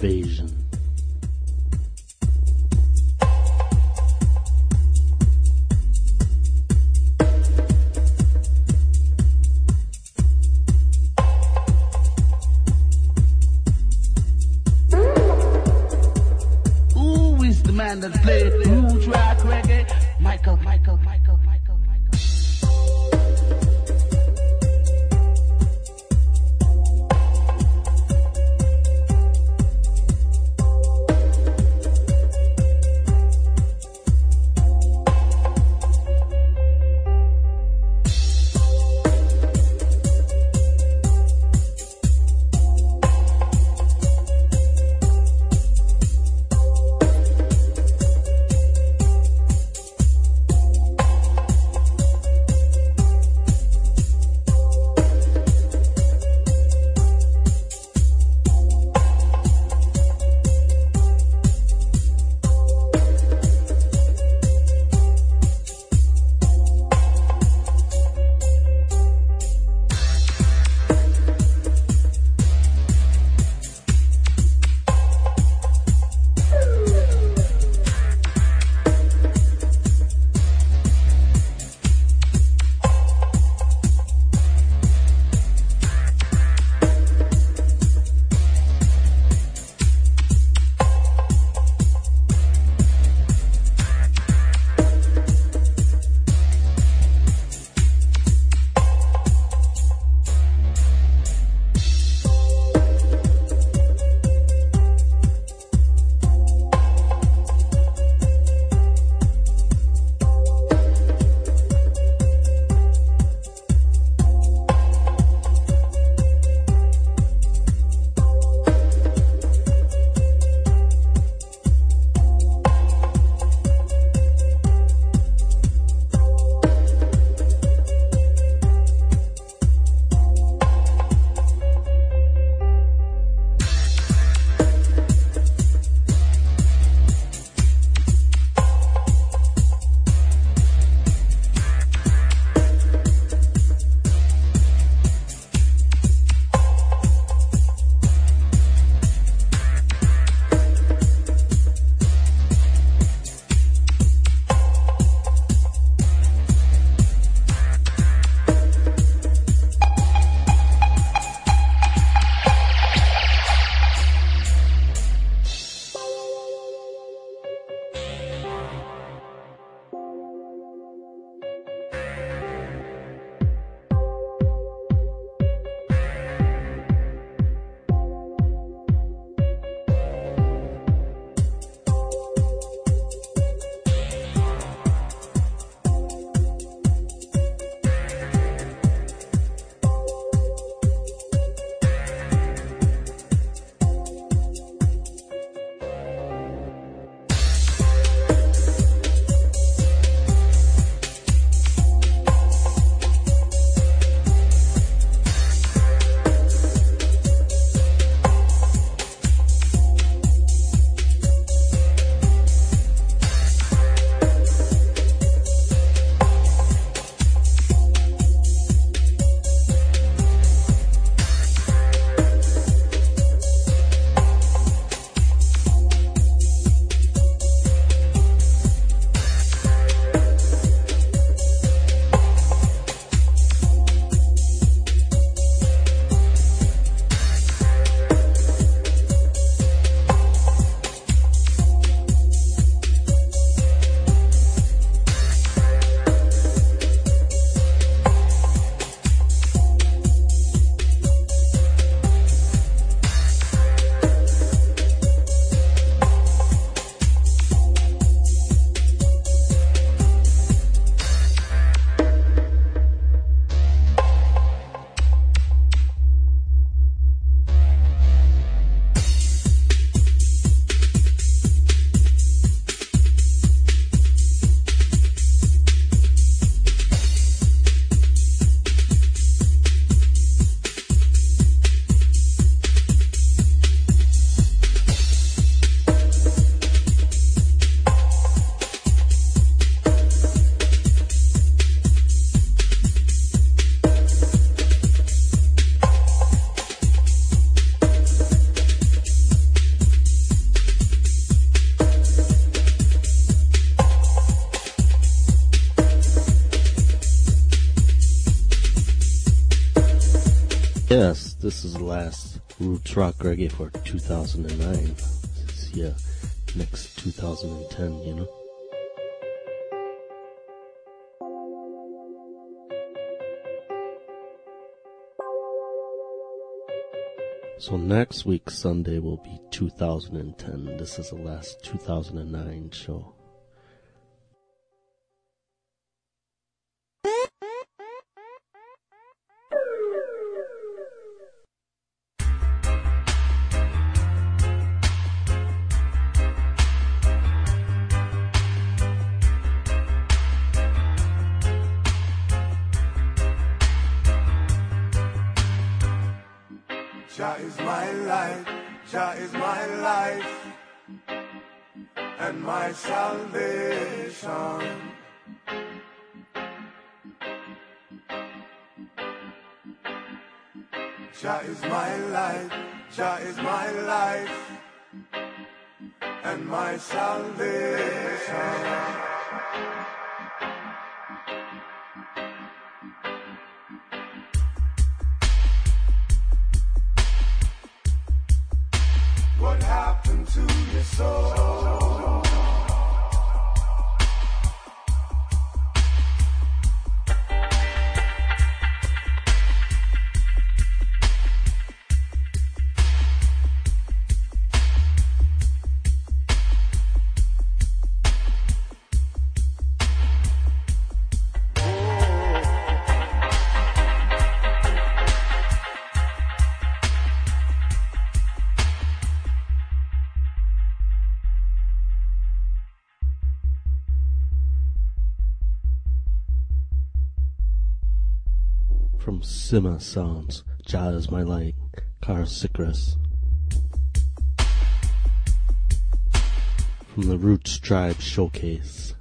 A: Invasion.
D: Who is the man that played roots rock reggae? Michael.
A: Yes, this is the last Roots Rock Reggae for 2009. This is, next 2010, you know. So next week, Sunday, will be 2010. This is the last 2009 show.
H: Jah is my light, Jah is my life, and my salvation. Jah is my light, Jah is my life, and my salvation. What happened to your soul?
A: From Sima Sounds, Jah is my light, Car Sikris. From the Roots Tribe Showcase.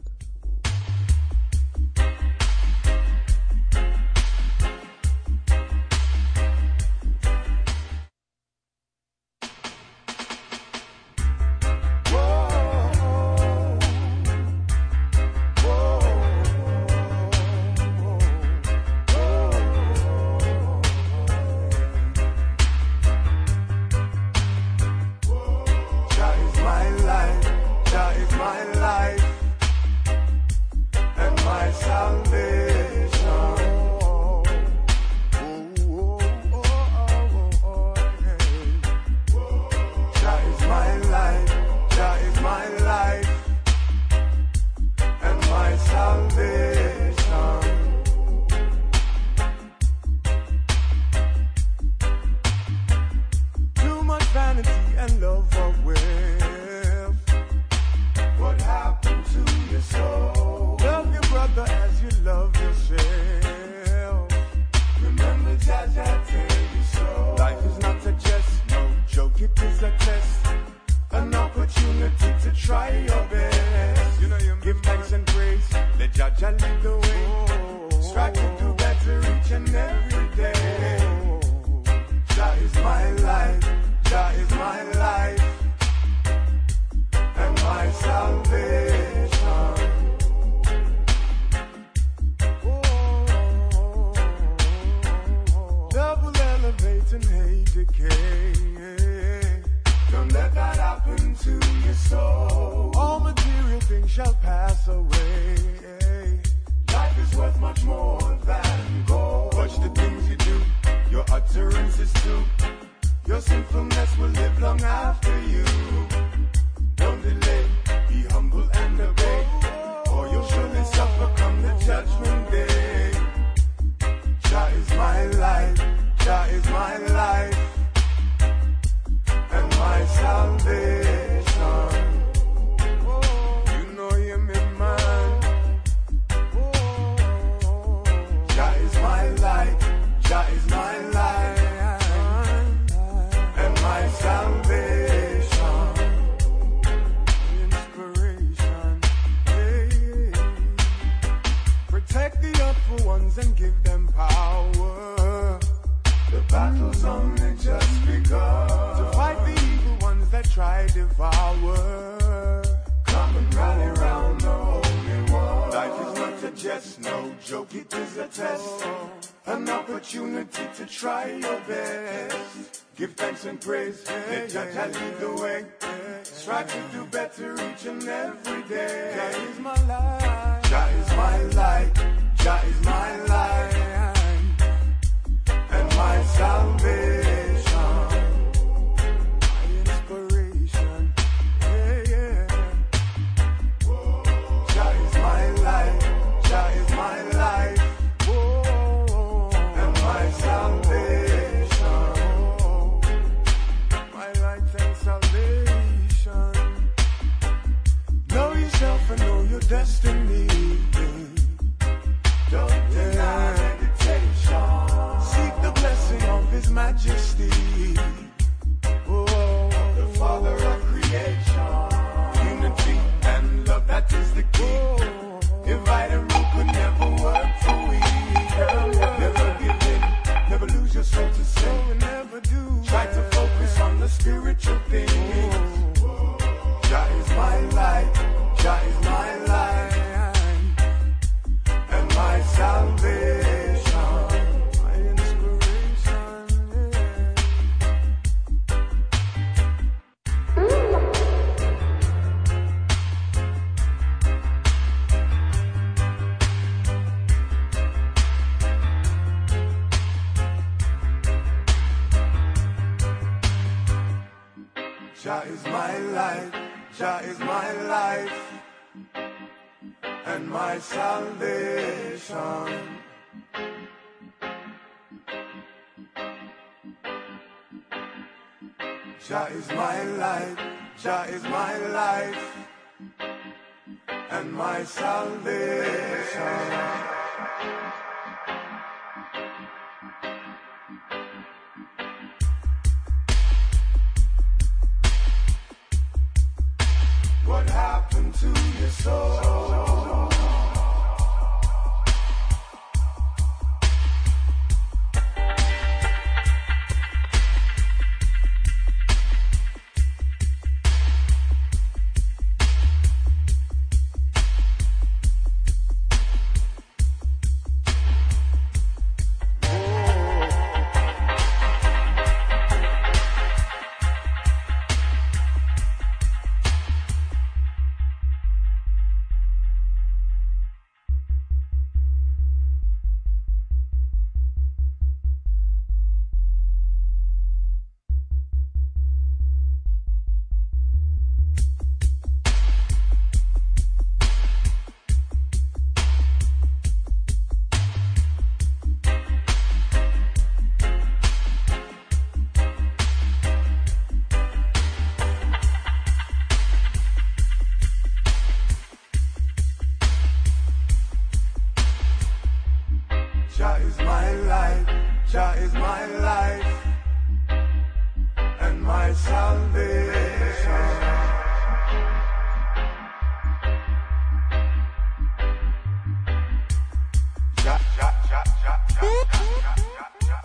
H: No joke, it is a test.
J: an opportunity to try your best. Give thanks and praise, let Jah lead the way. Try to do better each and every day. Jah is my life, Jah is my light, Jah is my life, and my salvation, my inspiration. Yeah, yeah. Jah is my life, Jah is my life, and my salvation, my light and salvation. Know yourself and know your destiny. Don't deny meditation. Seek the blessing of His Majesty. Oh, the Father of creation. Unity and love, that is the key. Divide and rule could never work for we. Never give in, never lose your soul to sin. Never do. Try to focus on the spiritual things. Jah is my light, Jah is my life, and my salvation, my inspiration. Jah is my light, Jah is my life, and my salvation. Jah is my light, Jah is my life, and my salvation. What happened to your soul? Jah is my light, Jah is my life, and my salvation. Jah, Jah, Jah, Jah, Jah, Jah, Jah,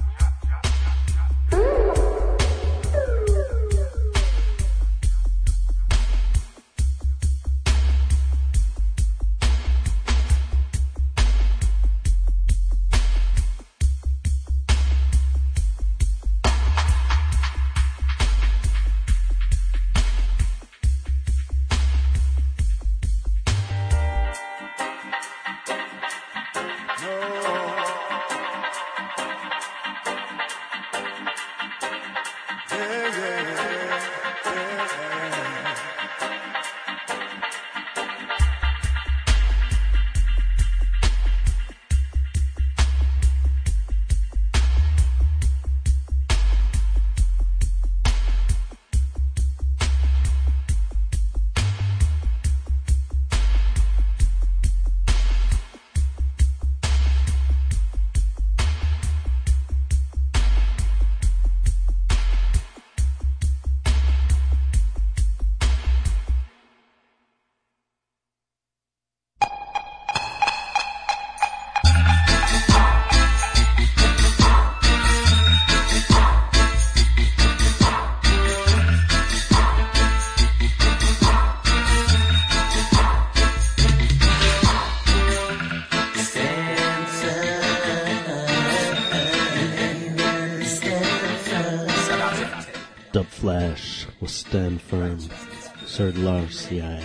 A: Dub Flash will stand firm. Sir Larcy.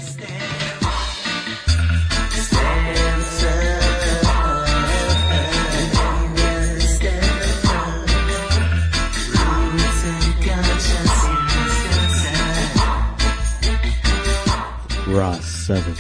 A: Ross 7.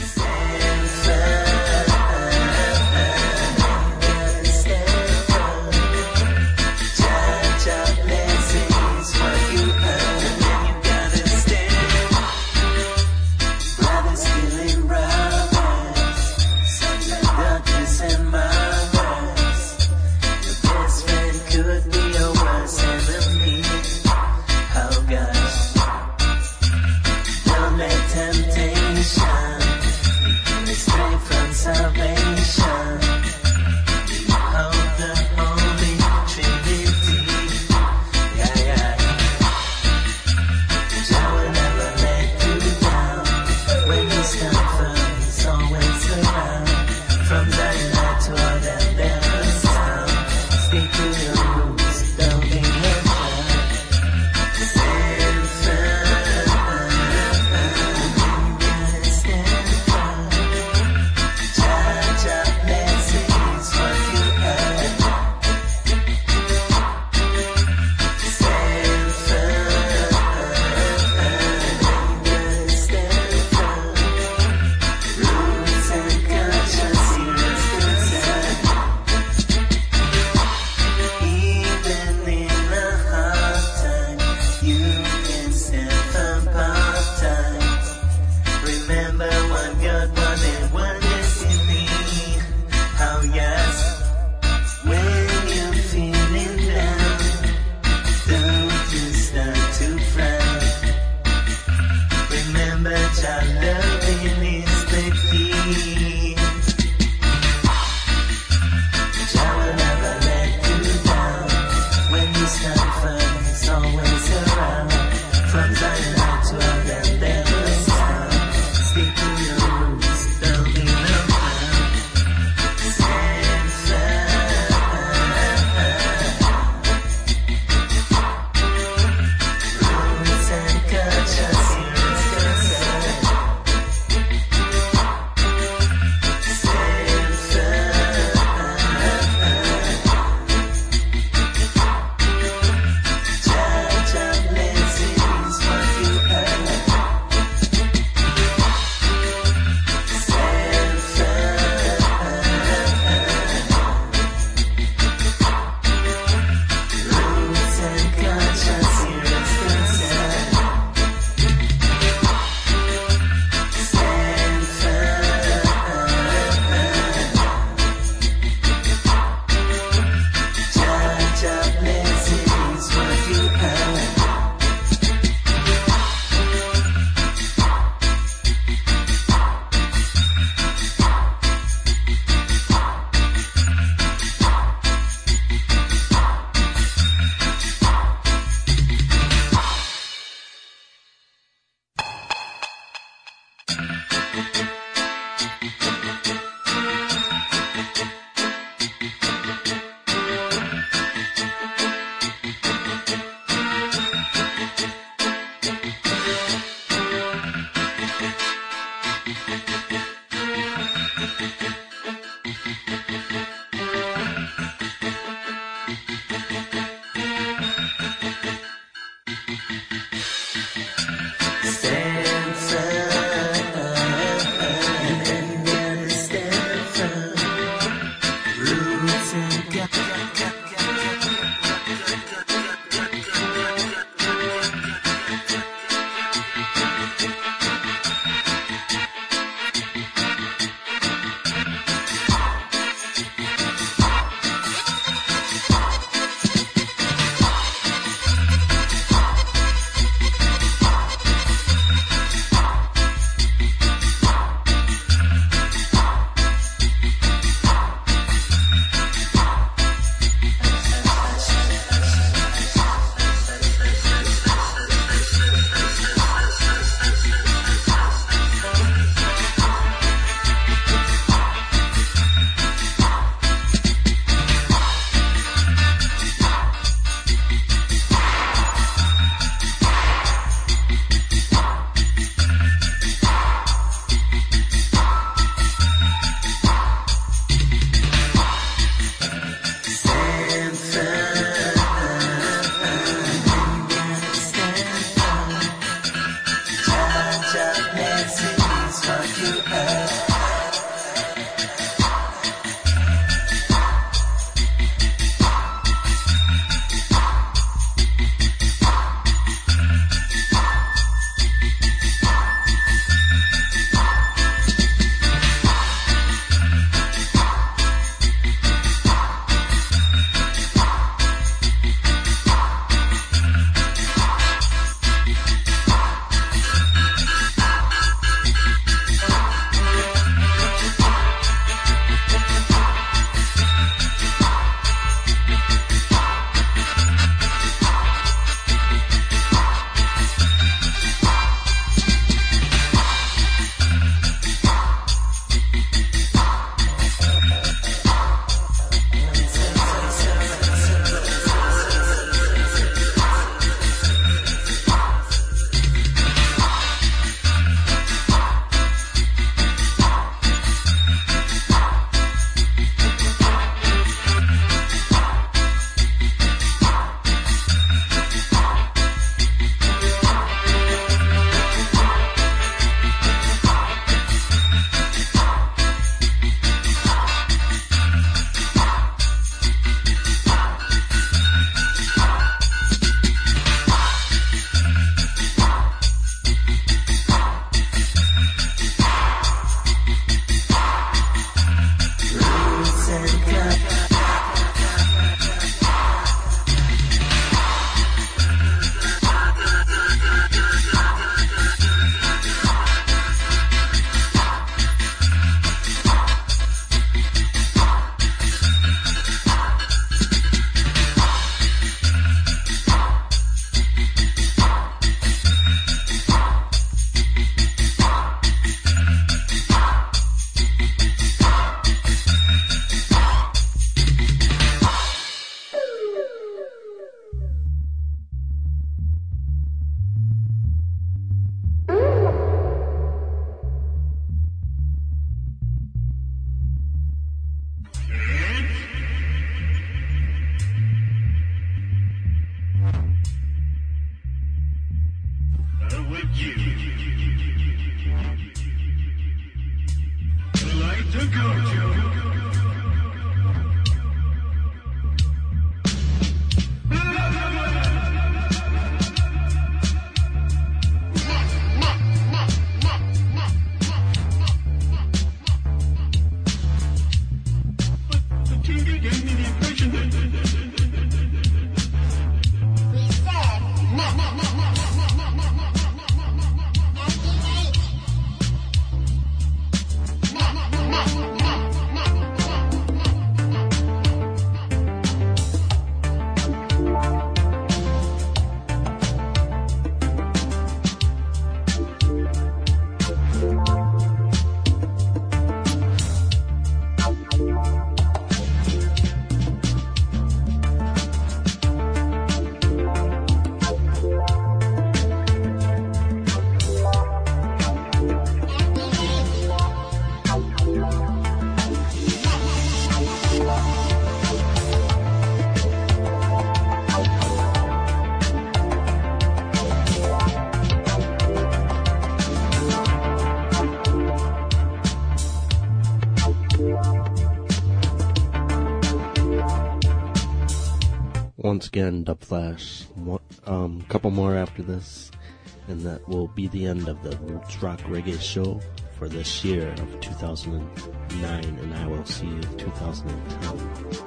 A: Once again, Dub Flash. Couple more after this, and that will be the end of the Roots Rock Reggae show for this year of 2009, and I will see you in 2010.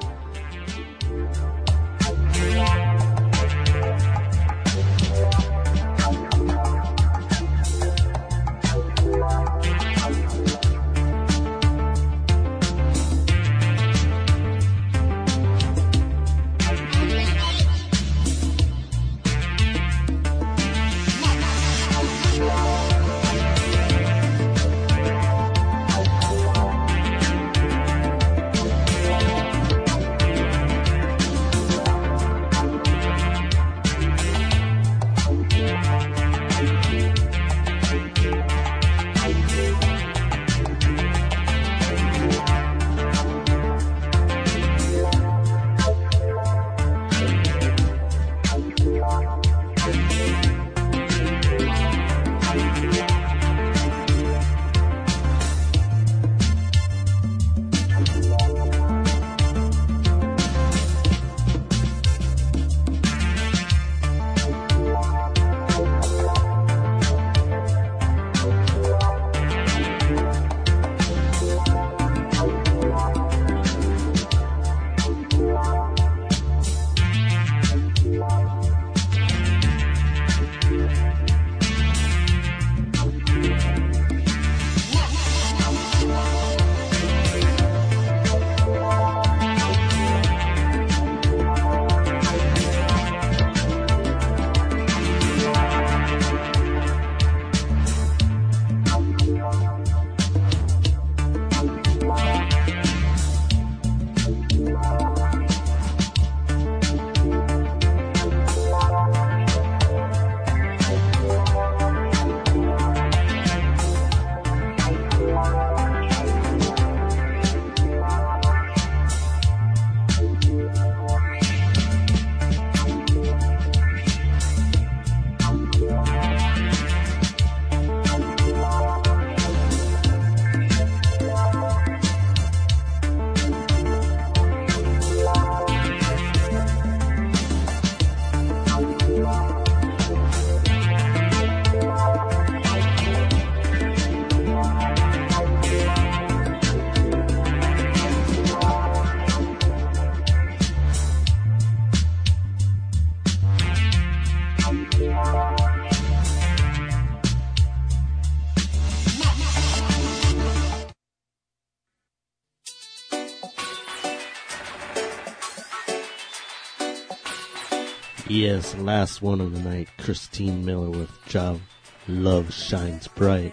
A: Yes, last one of the night, Christine Miller with Job Love Shines Bright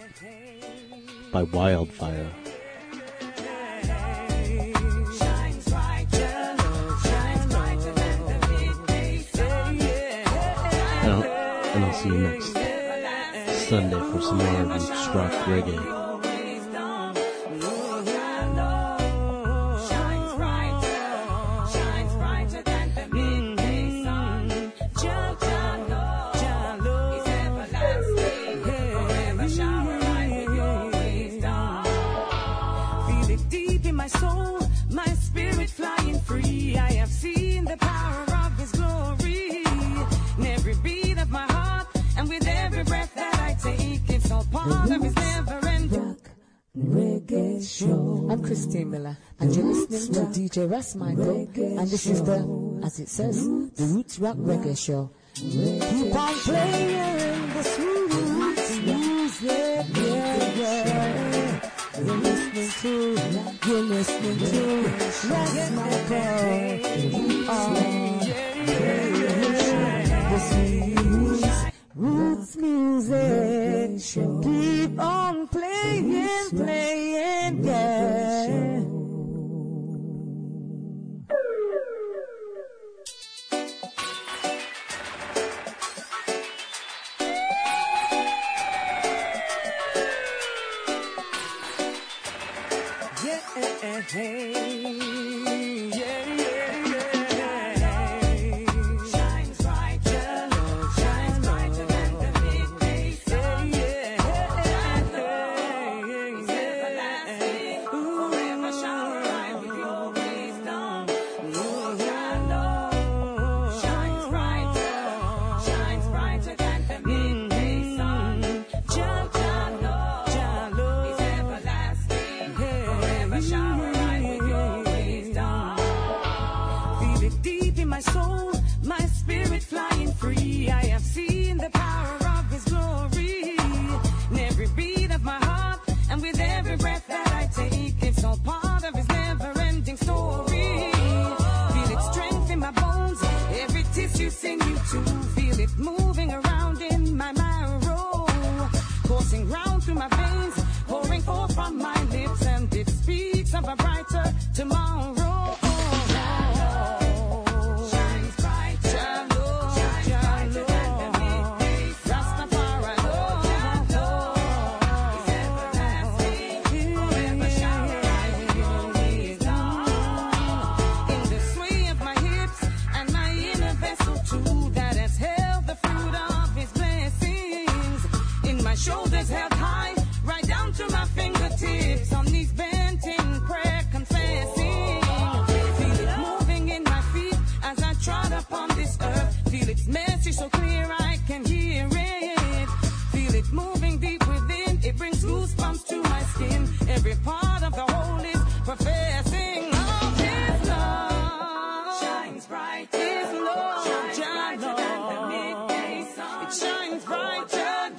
A: by Wildfire. And I'll see you next Sunday for some more Roots Rock Reggae.
K: I'm Christine Miller, and you're listening to DJ Ras Michael, and this is the, as it says, the Roots Rock Reggae Show. Keep on playing the roots music, yeah. You're listening to Ras Michael. This is Roots music. Keep on playing, yeah.
L: my spirit flying free. I have seen the power of His glory in every beat of my heart, and with every breath that I take. It's all part of His never-ending story. Feel its strength in my bones, every tissue sinew too. Feel it moving around in my marrow, coursing round through my veins, pouring forth from my lips, and it speaks of a brighter tomorrow. Shoulders held high, right down to my fingertips, on these bent in prayer confessing. Feel it moving in my feet as I trod upon this earth. Feel its message so clear I can hear it. Feel it moving deep within, it brings goosebumps to my skin. Every part of the whole is professing of His love. Shines bright, His love shines brighter than the midday sun. It shines brighter.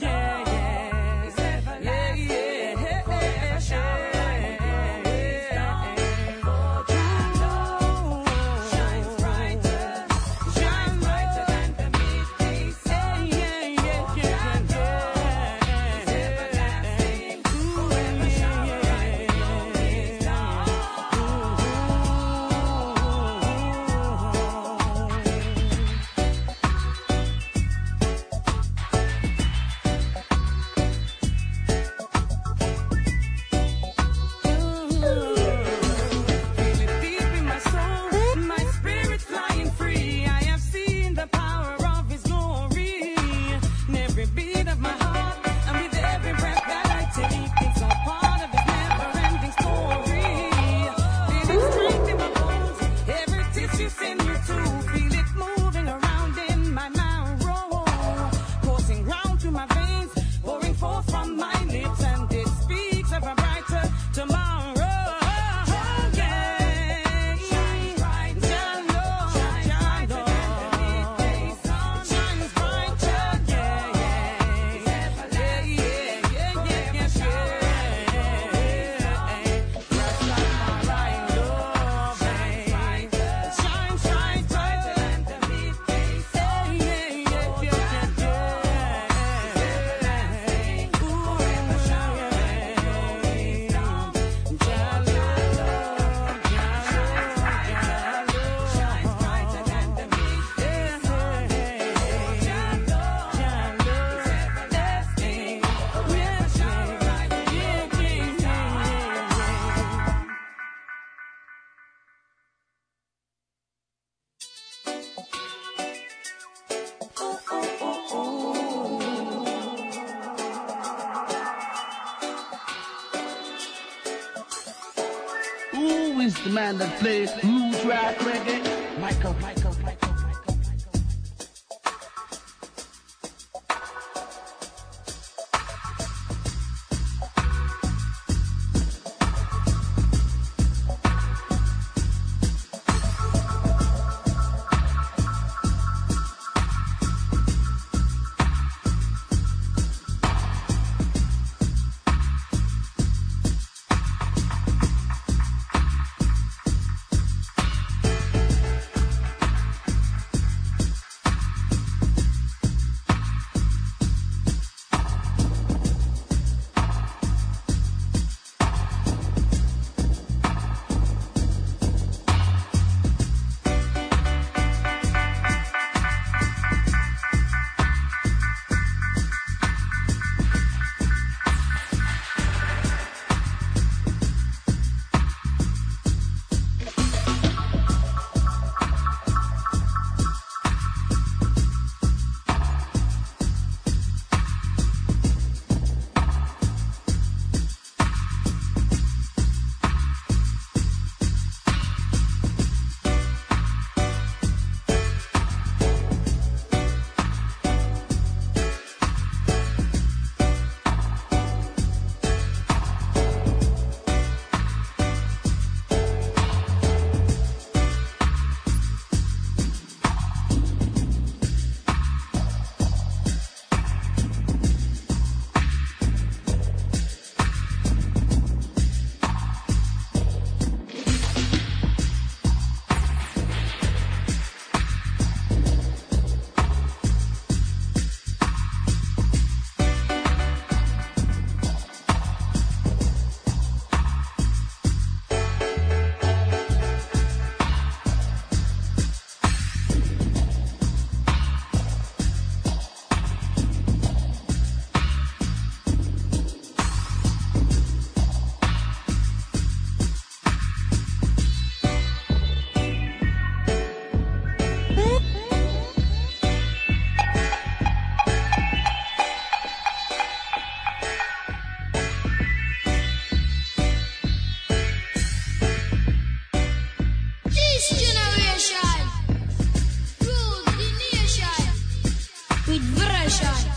D: The man that plays blues, rock, reggae, Michael.
M: nation.